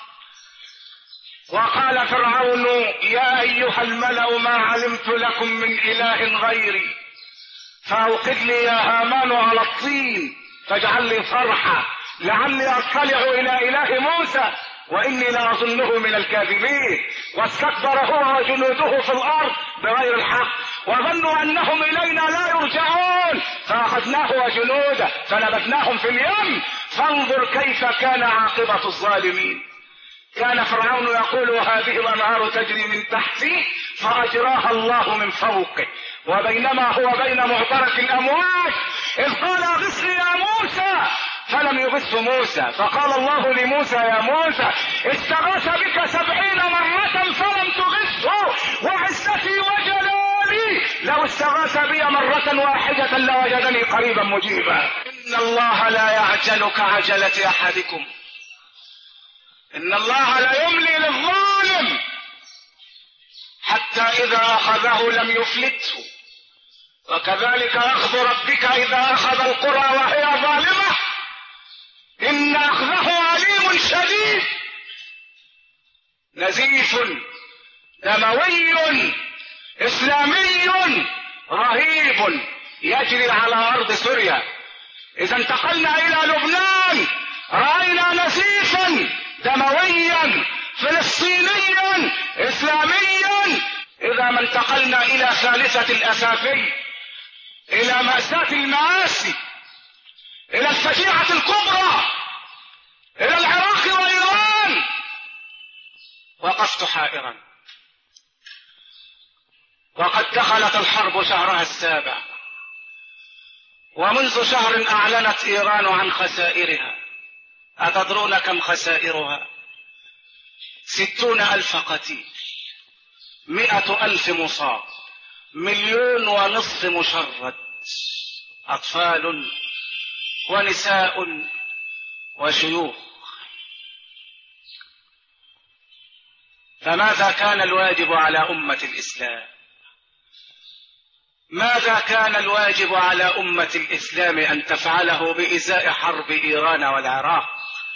وقال فرعون يا أيها الملأ ما علمت لكم من إله غيري فأوقد لي يا هامان على الطين فاجعل لي صرحا لعلي أطلع إلى إله موسى وإني لأظنه من الكاذبين. واستكبر هو وجنوده في الأرض بغير الحق وظنوا أنهم إلينا لا يرجعون فأخذناه وجنوده فنبذناهم في اليم فانظر كيف كان عاقبة الظالمين. كان فرعون يقول هذه الأنهار تجري من تحتي فأجراها الله من فوقه وبينما هو بين معبرة الأمواج إذ قال اغثني يا موسى فلم يغث موسى فقال الله لموسى يا موسى استغاث بك سبعين مرة فلم تغثه وعزتي وجلالي لو استغاث بي مرة واحدة لوجدني قريبا مجيبا. إن الله لا يعجل كعجلة أحدكم، إن الله لا يملي للظالم حتى إذا أخذه لم يفلته وكذلك أخذ ربك إذا أخذ القرى وهي ظالمة إن أخذه عليم شديد. نزيف دموي إسلامي رهيب يجري على أرض سوريا. إذا انتقلنا إلى لبنان رأينا نزيفا دمويا فلسطينيا إسلاميا. إذا ما انتقلنا إلى ثالثة الأسافي، إلى مأساة المآسي، إلى الفجيعة الكبرى، إلى العراق وإيران، وقفت حائرا. وقد دخلت الحرب شهرها السابع ومنذ شهر أعلنت إيران عن خسائرها. أتدرون كم خسائرها؟ ستون ألف قتيل، مئة ألف مصاب، مليون ونصف مشرد، أطفال ونساء وشيوخ. فماذا كان الواجب على أمة الإسلام؟ ماذا كان الواجب على أمة الإسلام أن تفعله بإزاء حرب إيران والعراق؟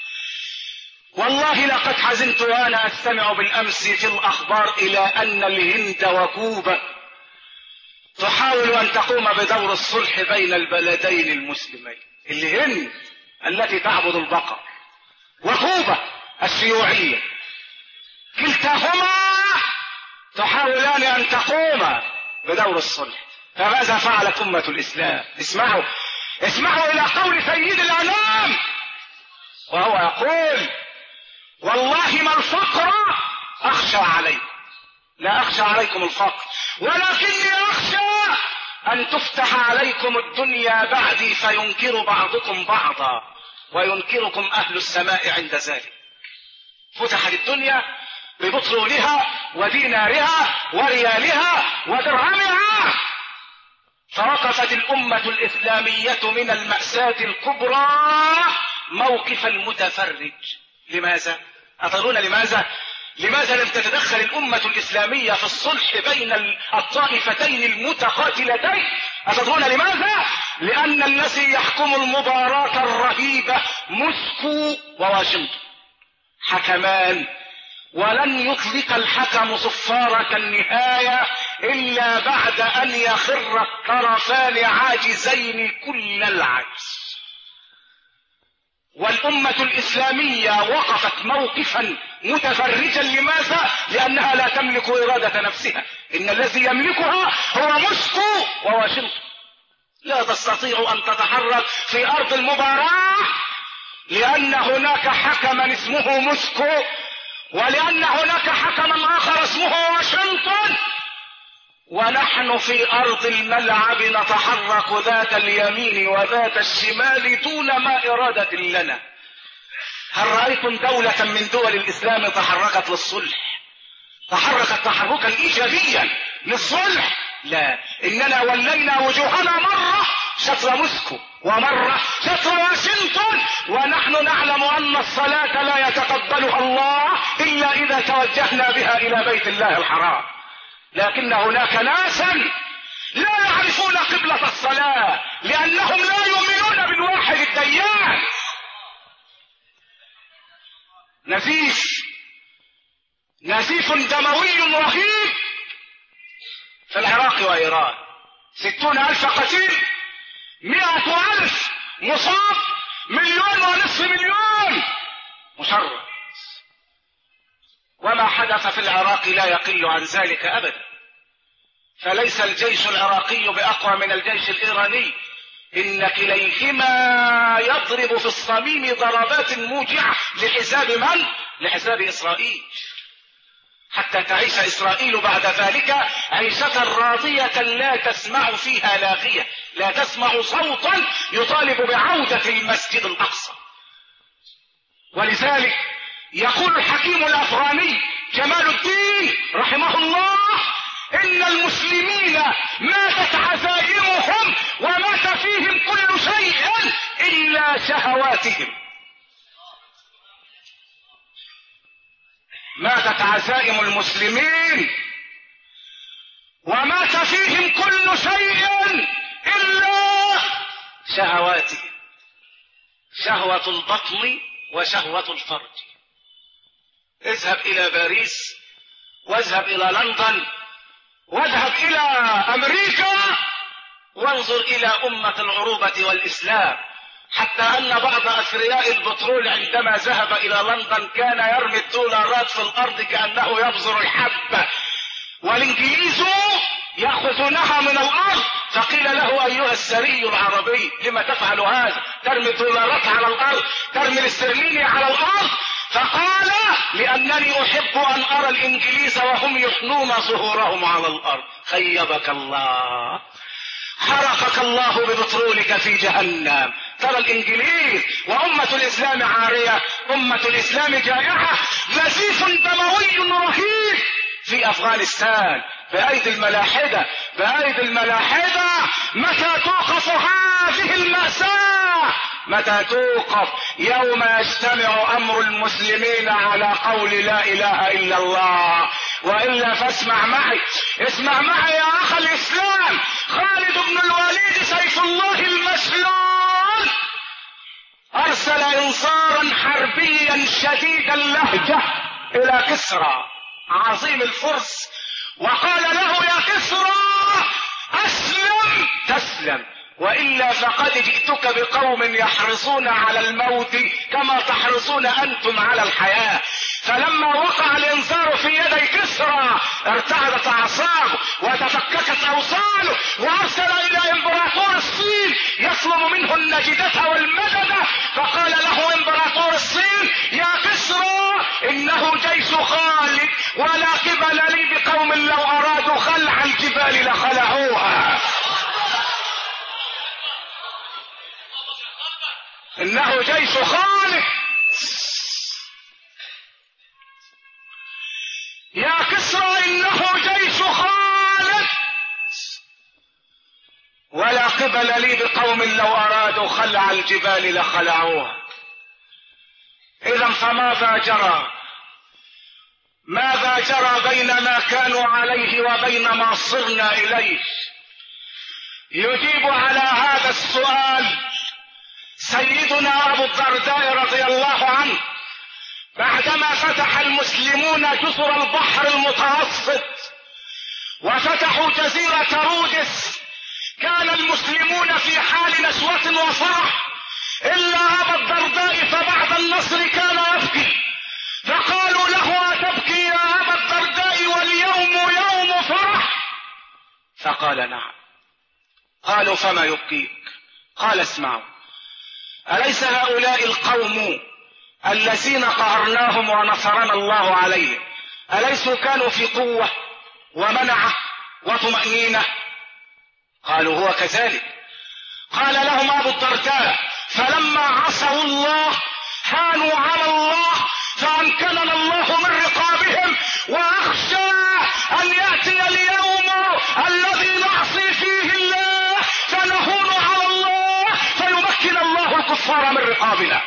والله لقد حزنت وأنا أستمع بالأمس في الأخبار إلى أن الهند وكوبا تحاول أن تقوم بدور الصلح بين البلدين المسلمين. الهند التي تعبد البقر وكوبا الشيوعية كلتاهما تحاولان أن تقوم بدور الصلح. فماذا فعلت أمة الإسلام؟ اسمعوا اسمعوا إلى قول سيد الأنام وهو يقول والله ما الفقر أخشى عليكم، لا أخشى عليكم الفقر ولكني أخشى أن تفتح عليكم الدنيا بعدي فينكر بعضكم بعضا وينكركم أهل السماء عند ذلك. فتحت الدنيا ببطرولها ودينارها وريالها ودرهمها فوقفت الأمة الإسلامية من المأساة الكبرى موقف المتفرج. لماذا؟ أتدرون لماذا؟ لماذا لم تتدخل الأمة الإسلامية في الصلح بين الطائفتين المتقاتلتين؟ أتدرون لماذا؟ لأن الذي يحكم المباراة الرهيبة موسكو وواشنطن حكمان، ولن يطلق الحكم صفارة النهاية إلا بعد أن يخر الطرفان عاجزين كل العجز. والأمة الإسلامية وقفت موقفا متفرجا. لماذا؟ لأنها لا تملك إرادة نفسها، إن الذي يملكها هو موسكو وواشنطن. لا تستطيع أن تتحرك في أرض المباراة لأن هناك حكما اسمه موسكو، ولأن هناك حكما آخر اسمه واشنطن، ونحن في أرض الملعب نتحرك ذات اليمين وذات الشمال دون ما إرادة لنا. هل رأيتم دولة من دول الإسلام تحركت للصلح؟ تحركت تحركا إيجابيا للصلح؟ لا، إننا ولينا وجوهنا مرة شطر موسكو ومرة شطر واشنطن، ونحن نعلم أن الصلاة لا يتقبلها الله إلا إذا توجهنا بها إلى بيت الله الحرام. لكن هناك ناسا لا يعرفون قبلة الصلاة لأنهم لا يؤمنون بالواحد الديان. نزيف نزيف دموي رهيب في العراق وإيران، ستون ألف قتيل، مئة ألف مصاب، مليون ونصف مليون مشرد. وما حدث في العراق لا يقل عن ذلك أبدا. فليس الجيش العراقي بأقوى من الجيش الإيراني، إن كليهما يضرب في الصميم ضربات موجعة لحساب من؟ لحساب إسرائيل، حتى تعيش إسرائيل بعد ذلك عيشة راضية لا تسمع فيها لاغية، لا تسمع صوتا يطالب بعودة المسجد الأقصى. ولذلك يقول الحكيم الأفغاني جمال الدين رحمه الله إن المسلمين ماتت عزائمهم ومات فيهم كل شيء إلا شهواتهم. ماتت عزائم المسلمين ومات فيهم كل شيء إلا شهواتهم، شهوة البطن وشهوة الفرج. اذهب إلى باريس واذهب إلى لندن واذهب إلى أمريكا وانظر إلى أمة العروبة والإسلام، حتى أن بعض أثرياء البترول عندما ذهب إلى لندن كان يرمي الدولارات في الأرض كأنه يبذر الحبة، والإنجليز يأخذونها من الأرض. فقيل له أيها السري العربي لما تفعل هذا؟ ترمي الدولارات على الأرض، ترمي الاسترليني على الأرض. فقال لأنني أحب أن أرى الإنجليز وهم يحنون ظهورهم على الأرض. خيبك الله، حرقك الله ببترولك في جهنم. ترى الإنجليز وأمة الإسلام عارية، أمة الإسلام جائعة، نزيف دموي رهيب في أفغانستان بأيدي الملاحدة، بأيدي الملاحدة. متى توقف هذه المأساة؟ متى توقف؟ يوم يجتمع أمر المسلمين على قول لا إله إلا الله. وإلا فاسمع معي، اسمع معي يا أخ الإسلام. خالد بن الوليد سيف الله المسلول أرسل إنصارا حربيا شديد اللهجة إلى كسرى عظيم الفرس، وقال له يا كسرى أسلم تسلم، وإلا فقد جئتك بقوم يحرصون على الموت كما تحرصون أنتم على الحياة. فلما وقع الإنذار في يدي كسرى ارتعدت أعصابه وتفككت أوصاله، وأرسل إلى إمبراطور الصين يطلب منه النجدة والمددة. فقال له إمبراطور الصين يا كسرى إنه جيش خالد ولا قبل لي بقوم لو أرادوا خلع الجبال لخلعوها. إنه جيش خالد. يا كسرى إنه جيش خالد ولا قبل لي بقوم لو أرادوا خلع الجبال لخلعوها. إذا فماذا جرى؟ ماذا جرى بين ما كانوا عليه وبين ما صرنا إليه؟ يجيب على هذا السؤال سيدنا أبو الدرداء رضي الله عنه بعدما فتح المسلمون جزر البحر المتوسط وفتحوا جزيرة رودس. كان المسلمون في حال نشوة وفرح إلا أبا الدرداء العصر كان يبكي، فقالوا له أتبكي يا أبا الدرداء واليوم يوم فرح؟ فقال نعم. قالوا فما يبكيك؟ قال اسمعوا، أليس هؤلاء القوم الذين قهرناهم ونصرنا الله عليهم أليسوا كانوا في قوة ومنعة وطمأنينة؟ قالوا هو كذلك. قال لهم أبو الدرداء فلما عصوا الله هانوا على الله فأمكننا الله من رقابهم، وأخشى أن يأتي اليوم الذي نعصي فيه الله فنهون على الله فيمكن الله الكفار من رقابنا.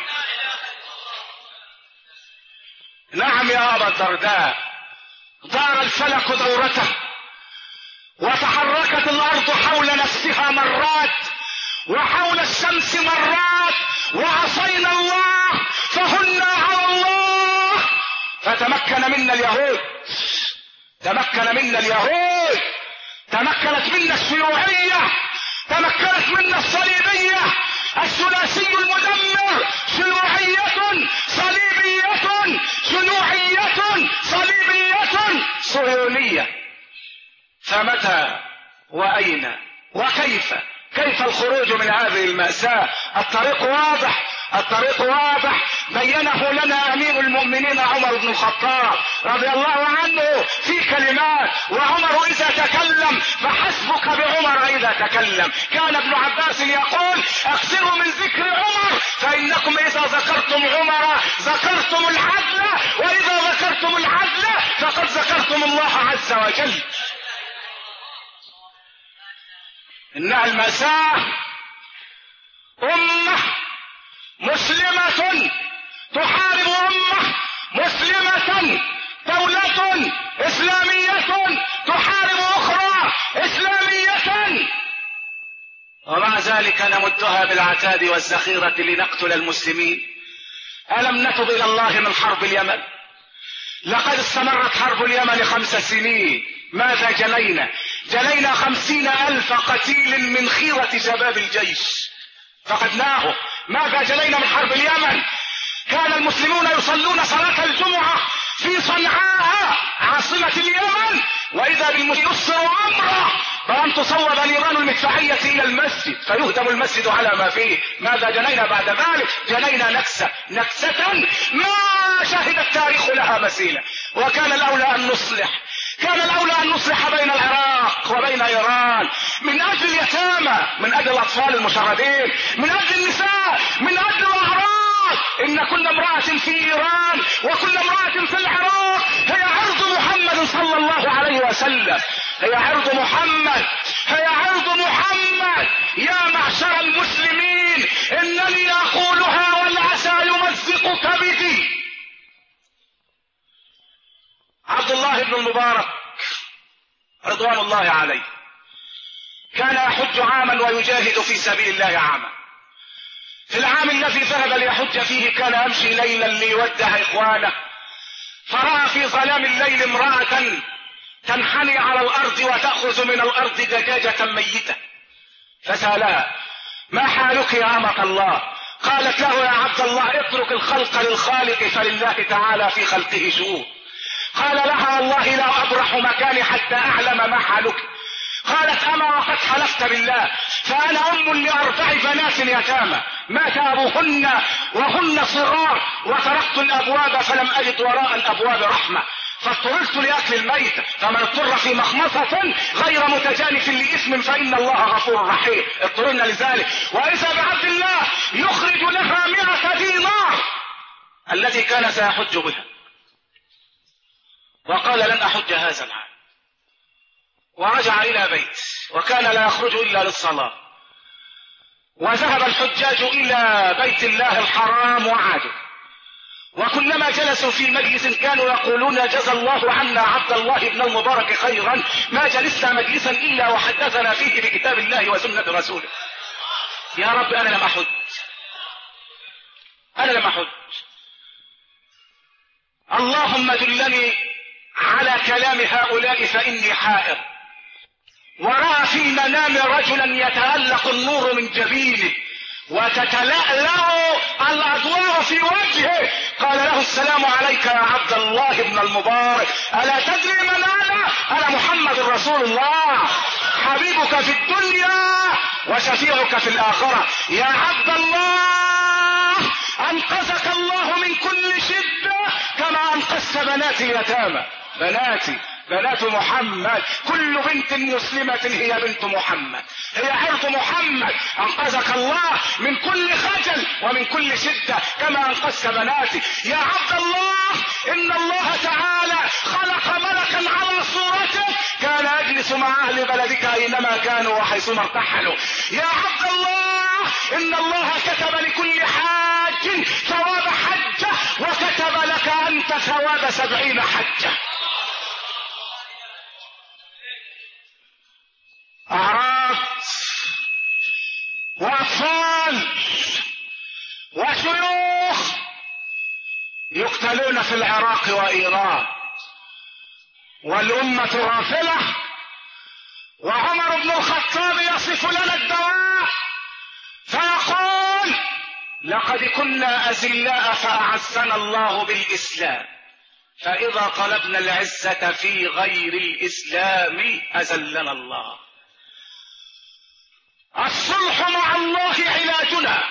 نعم يا أبا الدرداء، دار الفلك دورته وتحركت الأرض حول نفسها مرات وحول الشمس مرات، وعصينا الله فهنا على الله، فتمكن منا اليهود، تمكن منا اليهود، تمكنت منا الشيوعية، تمكنت منا الصليبية، الثلاثي المدمر، شيوعية صليبية، شيوعية صليبية صهيونية. فمتى وأين وكيف كيف الخروج من هذه المأساة؟ الطريق واضح، الطريق واضح، بينه لنا أمير المؤمنين عمر بن الخطاب رضي الله عنه في كلمات، وعمر إذا تكلم فحسبك بعمر إذا تكلم. كان ابن عباس يقول اكثروا من ذكر عمر فإنكم إذا ذكرتم عمر ذكرتم العدل، وإذا ذكرتم العدل فقد ذكرتم الله عز وجل. إنها المأساة، أمة مسلمة تحارب أمة مسلمة، دولة إسلامية تحارب أخرى إسلامية، ومع ذلك نمدها بالعتاد والذخيرة لنقتل المسلمين. ألم نتب إلى الله من حرب اليمن؟ لقد استمرت حرب اليمن خمس سنين. ماذا جنينا؟ جنينا خمسين ألف قتيل من خيرة شباب الجيش فقدناه. ماذا جنينا من حرب اليمن؟ كان المسلمون يصلون صلاة الجمعة في صنعاء عاصمة اليمن، وإذا بالمسلمين يسر أمره فلم تصوب نيران المدفعية إلى المسجد فيهدم المسجد على ما فيه. ماذا جنينا بعد ذلك؟ جنينا نكسة، نكسة ما شهد التاريخ لها مثيلا. وكان الأولى أن نصلح، كان الأولى أن نصلح بين العراق وبين إيران، من أجل اليتامى، من أجل الأطفال المشردين، من أجل النساء، من أجل الأعراض. إن كل امرأة في إيران وكل امرأة في العراق هي عرض محمد صلى الله عليه وسلم، هي عرض محمد، هي عرض محمد. يا معشر المسلمين إنني أقولها والعسى يمزقك بدي. عبد الله بن المبارك رضوان الله عليه كان يحج عاما ويجاهد في سبيل الله عاما. في العام الذي ذهب ليحج فيه كان يمشي ليلا ليودع إخوانه، فرأى في ظلام الليل امرأة تنحني على الأرض وتأخذ من الأرض دجاجة ميتة، فسألها ما حالك يا أمة الله؟ قالت له يا عبد الله اترك الخلق للخالق فلله تعالى في خلقه شؤون. قال لها والله لا أبرح مكاني حتى أعلم ما حالك. قالت أما وقد حلفت بالله فأنا أم لأربع بنات يتامى مات أبوهن وهن صغار، وتركت الأبواب فلم أجد وراء الأبواب رحمة، فاضطررت لأكل الميت، فمن اضطر في مخمصة غير متجانف لإثم فإن الله غفور رحيم. اضطررنا لذلك. وإذا بعبد الله يخرج لها مئة دينار التي كان سيحج بها، وقال لن أحج هذا العام، ورجع إلى بيت، وكان لا يخرج إلا للصلاة. وذهب الحجاج إلى بيت الله الحرام وعادوا، وكلما جلسوا في مجلس كانوا يقولون جزى الله عنا عبد الله بن المبارك خيرا، ما جلسنا مجلسا إلا وحدثنا فيه بكتاب الله وسنة رسوله. يا رب أنا لم أحج، أنا لم أحج، اللهم دلني على كلام هؤلاء فإني حائر. ورأى في المنام رجلا يتألق النور من جبينه، وتتلألأ الأضواء في وجهه. قال له السلام عليك يا عبد الله بن المبارك، ألا تدري من أنا؟ أنا محمد رسول الله، حبيبك في الدنيا وشفيعك في الآخرة. يا عبد الله، أنقذك الله من كل شدة كما أنقذت بنات اليتامى. بناتي بنات محمد، كل بنت مسلمة هي بنت محمد، هي عرض محمد. أنقذك الله من كل خجل ومن كل شدة كما أنقذت بناتي. يا عبد الله، إن الله تعالى خلق ملكا على صورته كان يجلس مع أهل بلدك أينما كانوا وحيثما ارتحلوا. يا عبد الله، إن الله كتب لكل حاج ثواب حجة وكتب لك أنت ثواب سبعين حجة. أعراض وأطفال وشيوخ يقتلون في العراق وإيران، والأمة غافلة. وعمر بن الخطاب يصف لنا الدواء فيقول: لقد كنا أذلاء فأعزنا الله بالإسلام، فإذا طلبنا العزة في غير الإسلام أذلنا الله. الصلح مع الله علاجنا،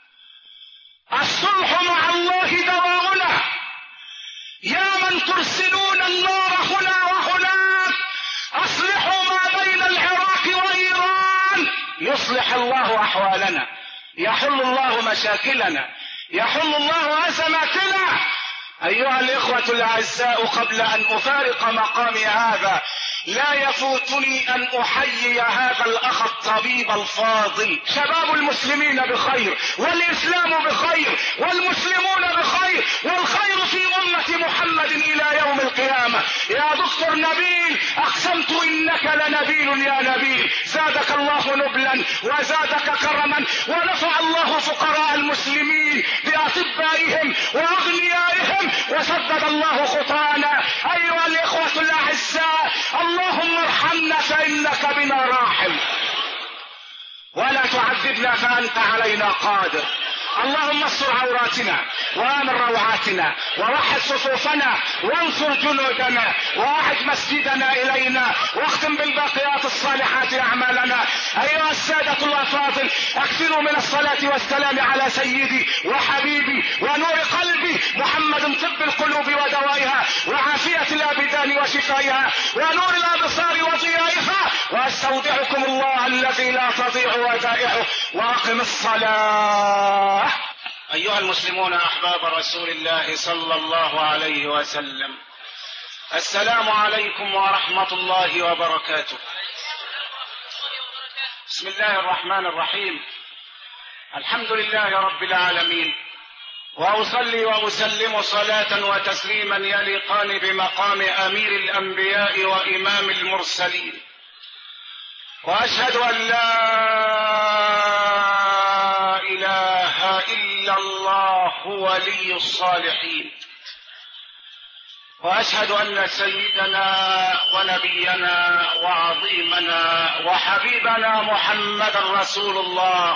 الصلح مع الله دواؤنا. يا من ترسلون النار هنا وهناك، أصلحوا ما بين العراق وإيران يصلح الله أحوالنا، يحل الله مشاكلنا، يحل الله أزماتنا. أيها الإخوة الأعزاء، قبل أن أفارق مقامي هذا لا يفوتني أن أحيي هذا الأخ الطبيب الفاضل. شباب المسلمين بخير، والإسلام بخير، والمسلمون بخير، والخير في أمة محمد إلى يوم القيامة. يا دكتور نبيل، أقسمت إنك لنبيل يا نبيل. زادك الله نبلا وزادك كرما، ونفع الله فقراء المسلمين بأطبائهم وأغنيائهم، وسدد الله خطانا. أيها الإخوة الأعزاء، اللهم ارحمنا فإنك بنا راحم، ولا تعذبنا فأنت علينا قادر. اللهم استر عوراتنا وآمن روعاتنا ووحد صفوفنا وانصر جنودنا وأعد مسجدنا إلينا واختم بالباقيات الصالحات أعمالنا. أيها السادة الأفاضل، أكثروا من الصلاة والسلام على سيدي وحبيبي ونور قلبي محمد، طب القلوب ودوائها وعافية الأبدان وشفائها ونور الأبصار وضيائها. وأستودعكم الله الذي لا تضيع ودائعه، وأقم الصلاة. أيها المسلمون أحباب رسول الله صلى الله عليه وسلم، السلام عليكم ورحمة الله وبركاته. بسم الله الرحمن الرحيم. الحمد لله رب العالمين، وأصلي وأسلم صلاة وتسليما يليقان بمقام أمير الأنبياء وإمام المرسلين، وأشهد أن لا إله إلا الله ولي الصالحين، وأشهد أن سيدنا ونبينا وعظيمنا وحبيبنا محمد رسول الله،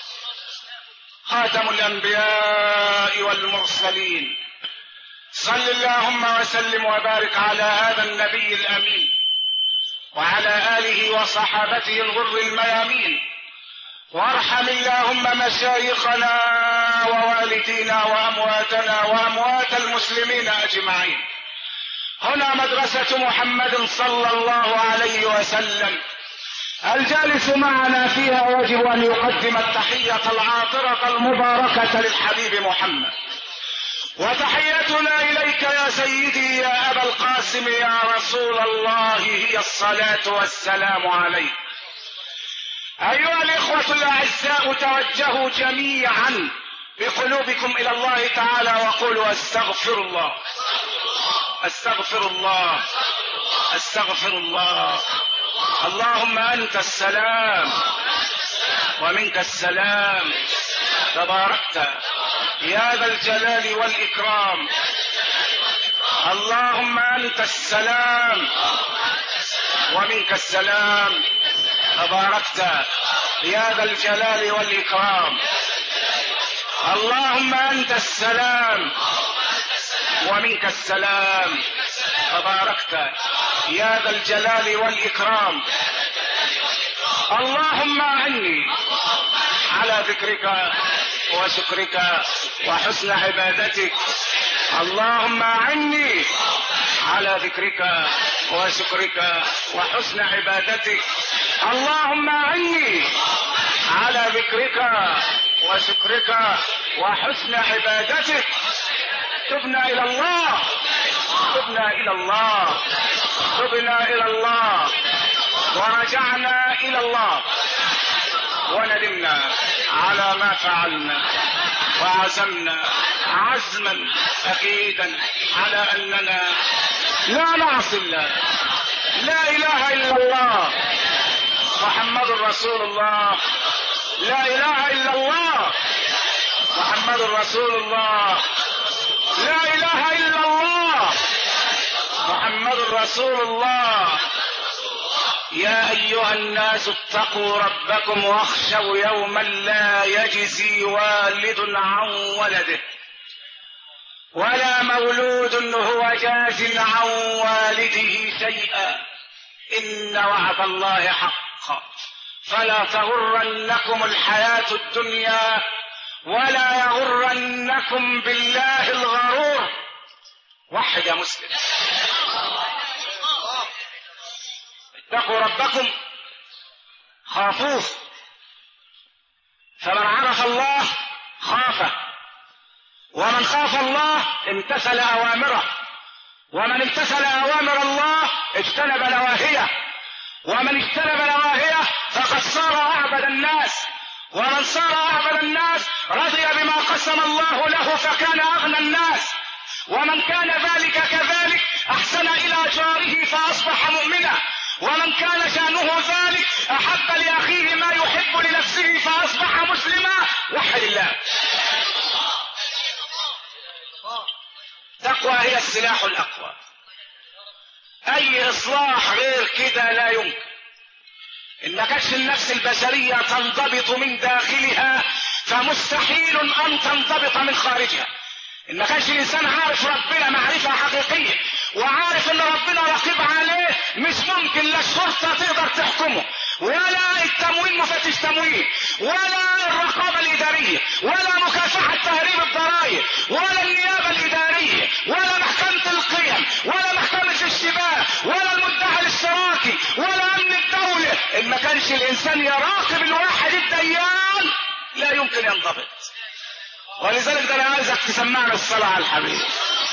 خاتم الأنبياء والمرسلين. صل اللهم وسلم وبارك على هذا النبي الأمين وعلى آله وصحابته الغر الميامين، وارحم اللهم مشايخنا ووالدينا وأمواتنا وأموات المسلمين أجمعين. هنا مدرسة محمد صلى الله عليه وسلم، الجالس معنا فيها يجب أن يقدم التحية العاطرة المباركة للحبيب محمد، وتحيتنا إليك يا سيدي يا أبا القاسم يا رسول الله هي الصلاة والسلام عليك. أيها الإخوة الأعزاء، توجهوا جميعا بقلوبكم إلى الله تعالى وقولوا: استغفر الله، استغفر الله، استغفر الله. اللهم أنت السلام ومنك السلام، تباركت يا ذا الجلال والإكرام. اللهم أنت السلام ومنك السلام، تباركت يا ذا الجلال والإكرام. اللهم أنت السلام ومنك السلام تباركت يا ذا الجلال والإكرام. اللهم أعني على ذكرك وشكرك وحسن عبادتك. اللهم أعني على ذكرك وشكرك وحسن عبادتك. اللهم أعني على ذكرك وشكرك وحسن عبادتك. تبنا إلى الله تبنا إلى الله تبنا إلى الله ورجعنا إلى الله وندمنا على ما فعلنا وعزمنا عزما أكيدا على أننا لا نعصي الله. لا إله إلا الله محمد رسول الله. لا إله إلا الله محمد رسول الله. لا إله إلا الله محمد رسول الله. يا أيها الناس اتقوا ربكم واخشوا يوما لا يجزي والد عن ولده ولا مولود هو جاز عن والده شيئا إن وعد الله حق فلا تغرنكم الحياة الدنيا ولا يغرنكم بالله الغرور. وحد يا مسلم. اتقوا ربكم خافوه فمن عرف الله خافه ومن خاف الله امتثل أوامره ومن امتثل أوامر الله اجتنب نواهيه ومن اجتنب نواهيه فقد صار أعبد الناس ومن صار أعبد الناس رضي بما قسم الله له فكان أغنى الناس ومن كان ذلك كذلك أحسن إلى جاره فأصبح مؤمنا ومن كان شأنه ذلك أحب لأخيه ما يحب لنفسه فأصبح مسلما. وحد الله. تقوى هي السلاح الأقوى. أي إصلاح غير كده لا يمكن. إن كشف النفس البشرية تنضبط من داخلها فمستحيل أن تنضبط من خارجها. إن كانش الإنسان عارف ربنا معرفة حقيقية وعارف إن ربنا رقيب عليه مش ممكن لا الشرطة تقدر تحكمه ولا التموين مفتش تموين ولا الرقابة الإدارية ولا مكافحة تهريب الضرائب ولا النيابة الإدارية ولا محكمة القيم ولا محكمة الاشتباه ولا المدعي الاشتراكي ولا أمن الدولة. إن ما كانش الإنسان يراقب الواحد الديان لا يمكن ينضبط. ولذلك ده انا عايزك تسمعنا الصلاة على الحبيب.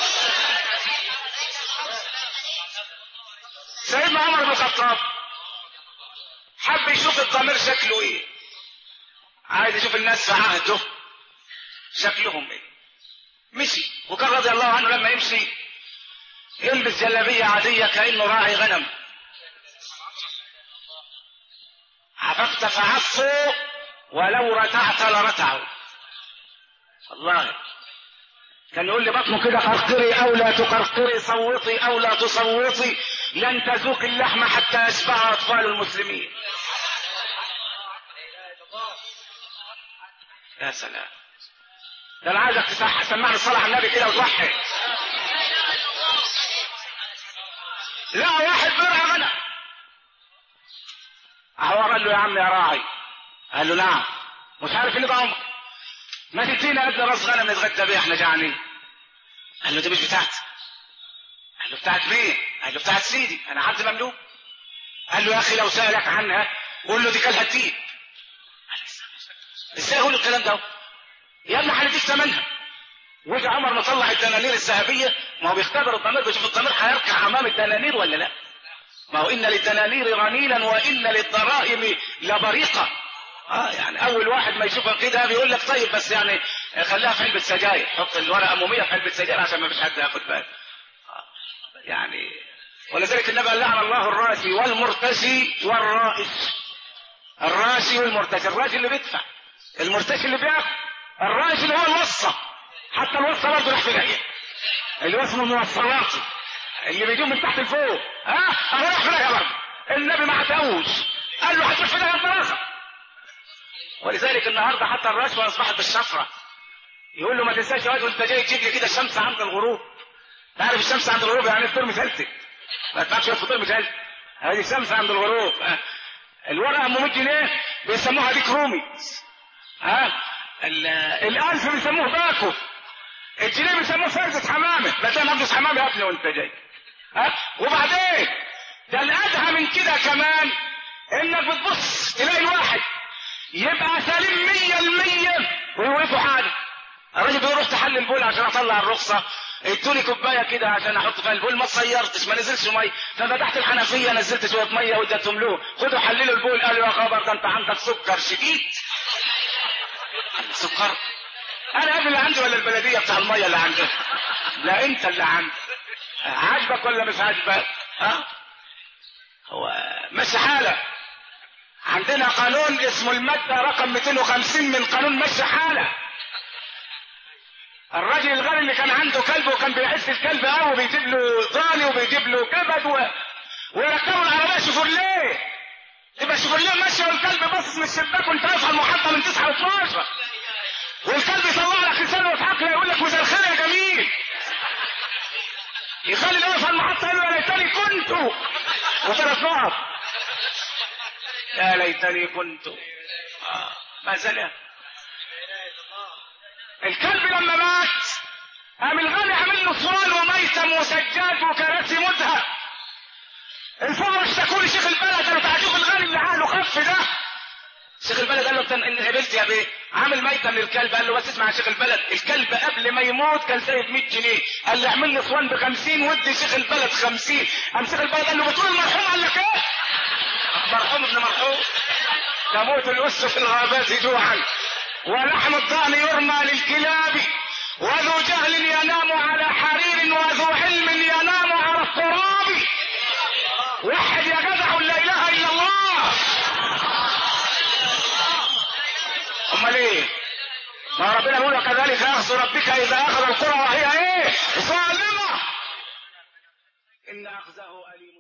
سيدنا عمر بن الخطاب حب يشوف الضمير شكله ايه، عايز يشوف الناس في عهده شكلهم ايه. مشي وكان رضي الله عنه لما يمشي يلبس جلابية عادية كأنه راعي غنم. عففت فعفوا ولو رتعت لرتعوا. والله كان يقول لي بطنه كده قرقري او لا تقرقري صوتي او لا تصوتي لن تذوق اللحم حتى يشبع اطفال المسلمين. يا سلام. ده انا عايزك تسمعني الصلاة على النبي كده وتوحد. لا واحد برع غنى هو قال له يا عم يا راعي، قال له نعم. مش عارف اللي بقى ما تدينا قد راس غنم نتغدى بيه احنا جعانين. قال له دي مش بتاعتي. قال له بتاعت مين؟ قال له بتاعت سيدي انا عبد مملوك. قال له يا اخي لو سالك عنها قول له دي كلها الدين. ازاي اقول الكلام ده يا ابني؟ هنديك ثمنها. وجه عمر مطلع الدنانير الذهبيه، ما هو بيختبر الضمير بيشوف الضمير هيركع امام الدنانير ولا لا. ما هو ان للدنانير رنينا وان للضرائم لبريقه. اه يعني اول واحد ما يشوفها كده بيقول لك طيب بس يعني خليها في علبه سجاير، حط الورقه اموميه في علبه سجاير عشان ما فيش حد ياخد باله. آه يعني ولذلك النبي قال لعن الله الراشي والمرتشي والرائش. الراشي والمرتشي، الراشي اللي بيدفع، المرتشي اللي بياخد، الراشي اللي هو الوصى. حتى الوصى برضه راح في داهيه، اللي اسمه الموصلاتي اللي بيجيب من تحت لفوق. ها اهو راح في داهيه برضه. النبي ما عتقوش، قال له هتروح في داهيه الدراسه. ولذلك النهارده حتى الرشوه اصبحت بالشفره. يقول له ما تنساش يا واد وانت جاي تجيب لي كده الشمس عند الغروب. تعرف الشمس عند الغروب يعني الفطور مثلتك. ما تفهمش الفطور مثلتك. هذه الشمس عند الغروب. الورقه ام مية جنيه بيسموها ديك رومي. ها الالف بيسموه باكو. الجنيه بيسموه فرزة حمامه. لا تلاقي مهندس حمامه يا ابني وانت جاي. ها وبعدين ده الادهى من كده كمان انك بتبص تلاقي الواحد يبقى سليم مية المية ويوقفوا حاجه. الراجل بيقول رحت حل البول عشان اطلع الرخصه، ادوني كوبايه كده عشان احط فيها البول، ما صيرتش ما نزلش ميه، ففتحت الحنفيه نزلت شويه ميه واديتهم له، خدوا حللوا البول. قالوا يا خبر ده انت عندك سكر شديد. سكر؟ انا قبل اللي عندي ولا البلديه بتاع الميه اللي عندك؟ لا انت اللي عندك. عاجبك ولا مش عاجبك؟ ها هو مشي حاله. عندنا قانون اسمه الماده رقم مئتين وخمسين من قانون مشي حاله. الراجل الغني اللي كان عنده كلب وكان بيعز الكلب قوي وبيجيب له ضاني وبيجيب له كبد و... ويركبوا العربيه شيفروليه، تبقى شيفروليه ماشيه والكلب باصص من الشباك وانت واقف على المحطه من تسعة ل اتناشر، والكلب يطلع لك لسانه ويضحك له يقول لك مساء الخير يا جميل، يخلي اللي واقف على المحطه يقول له يا ليتني كنت وثلاث نقط. يا ليتني كنت. آه. ما زال الكلب لما مات قام الغني عامل له صوان وميتم وسجاد وكراسي مدهى. الفقراء اشتكوا لي شيخ البلد قالوا تعال شوف الغني اللي عقله خف ده. شيخ البلد قال له ان قبلت يا بيه عامل ميتم للكلب. قال له بس اسمع يا شيخ البلد، الكلب قبل ما يموت كان سايب مية جنيه. قال لي اعمل لي صوان ب خمسين ودي شيخ البلد خمسين. قام شيخ البلد قال له بتقول المرحوم قال لك ايه؟ مرحوم ابن مرحوم. تموت الأس في الغابات جوعا ولحم الضأن يرمى للكلاب، وذو جهل ينام على حرير وذو علم ينام على التراب. وحد يا جدع لا اله الا الله. امال ايه؟ ما ربنا بيقول وكذلك اخذ ربك اذا اخذ القرى وهي ايه؟ ظالمه ان اخذه اليم.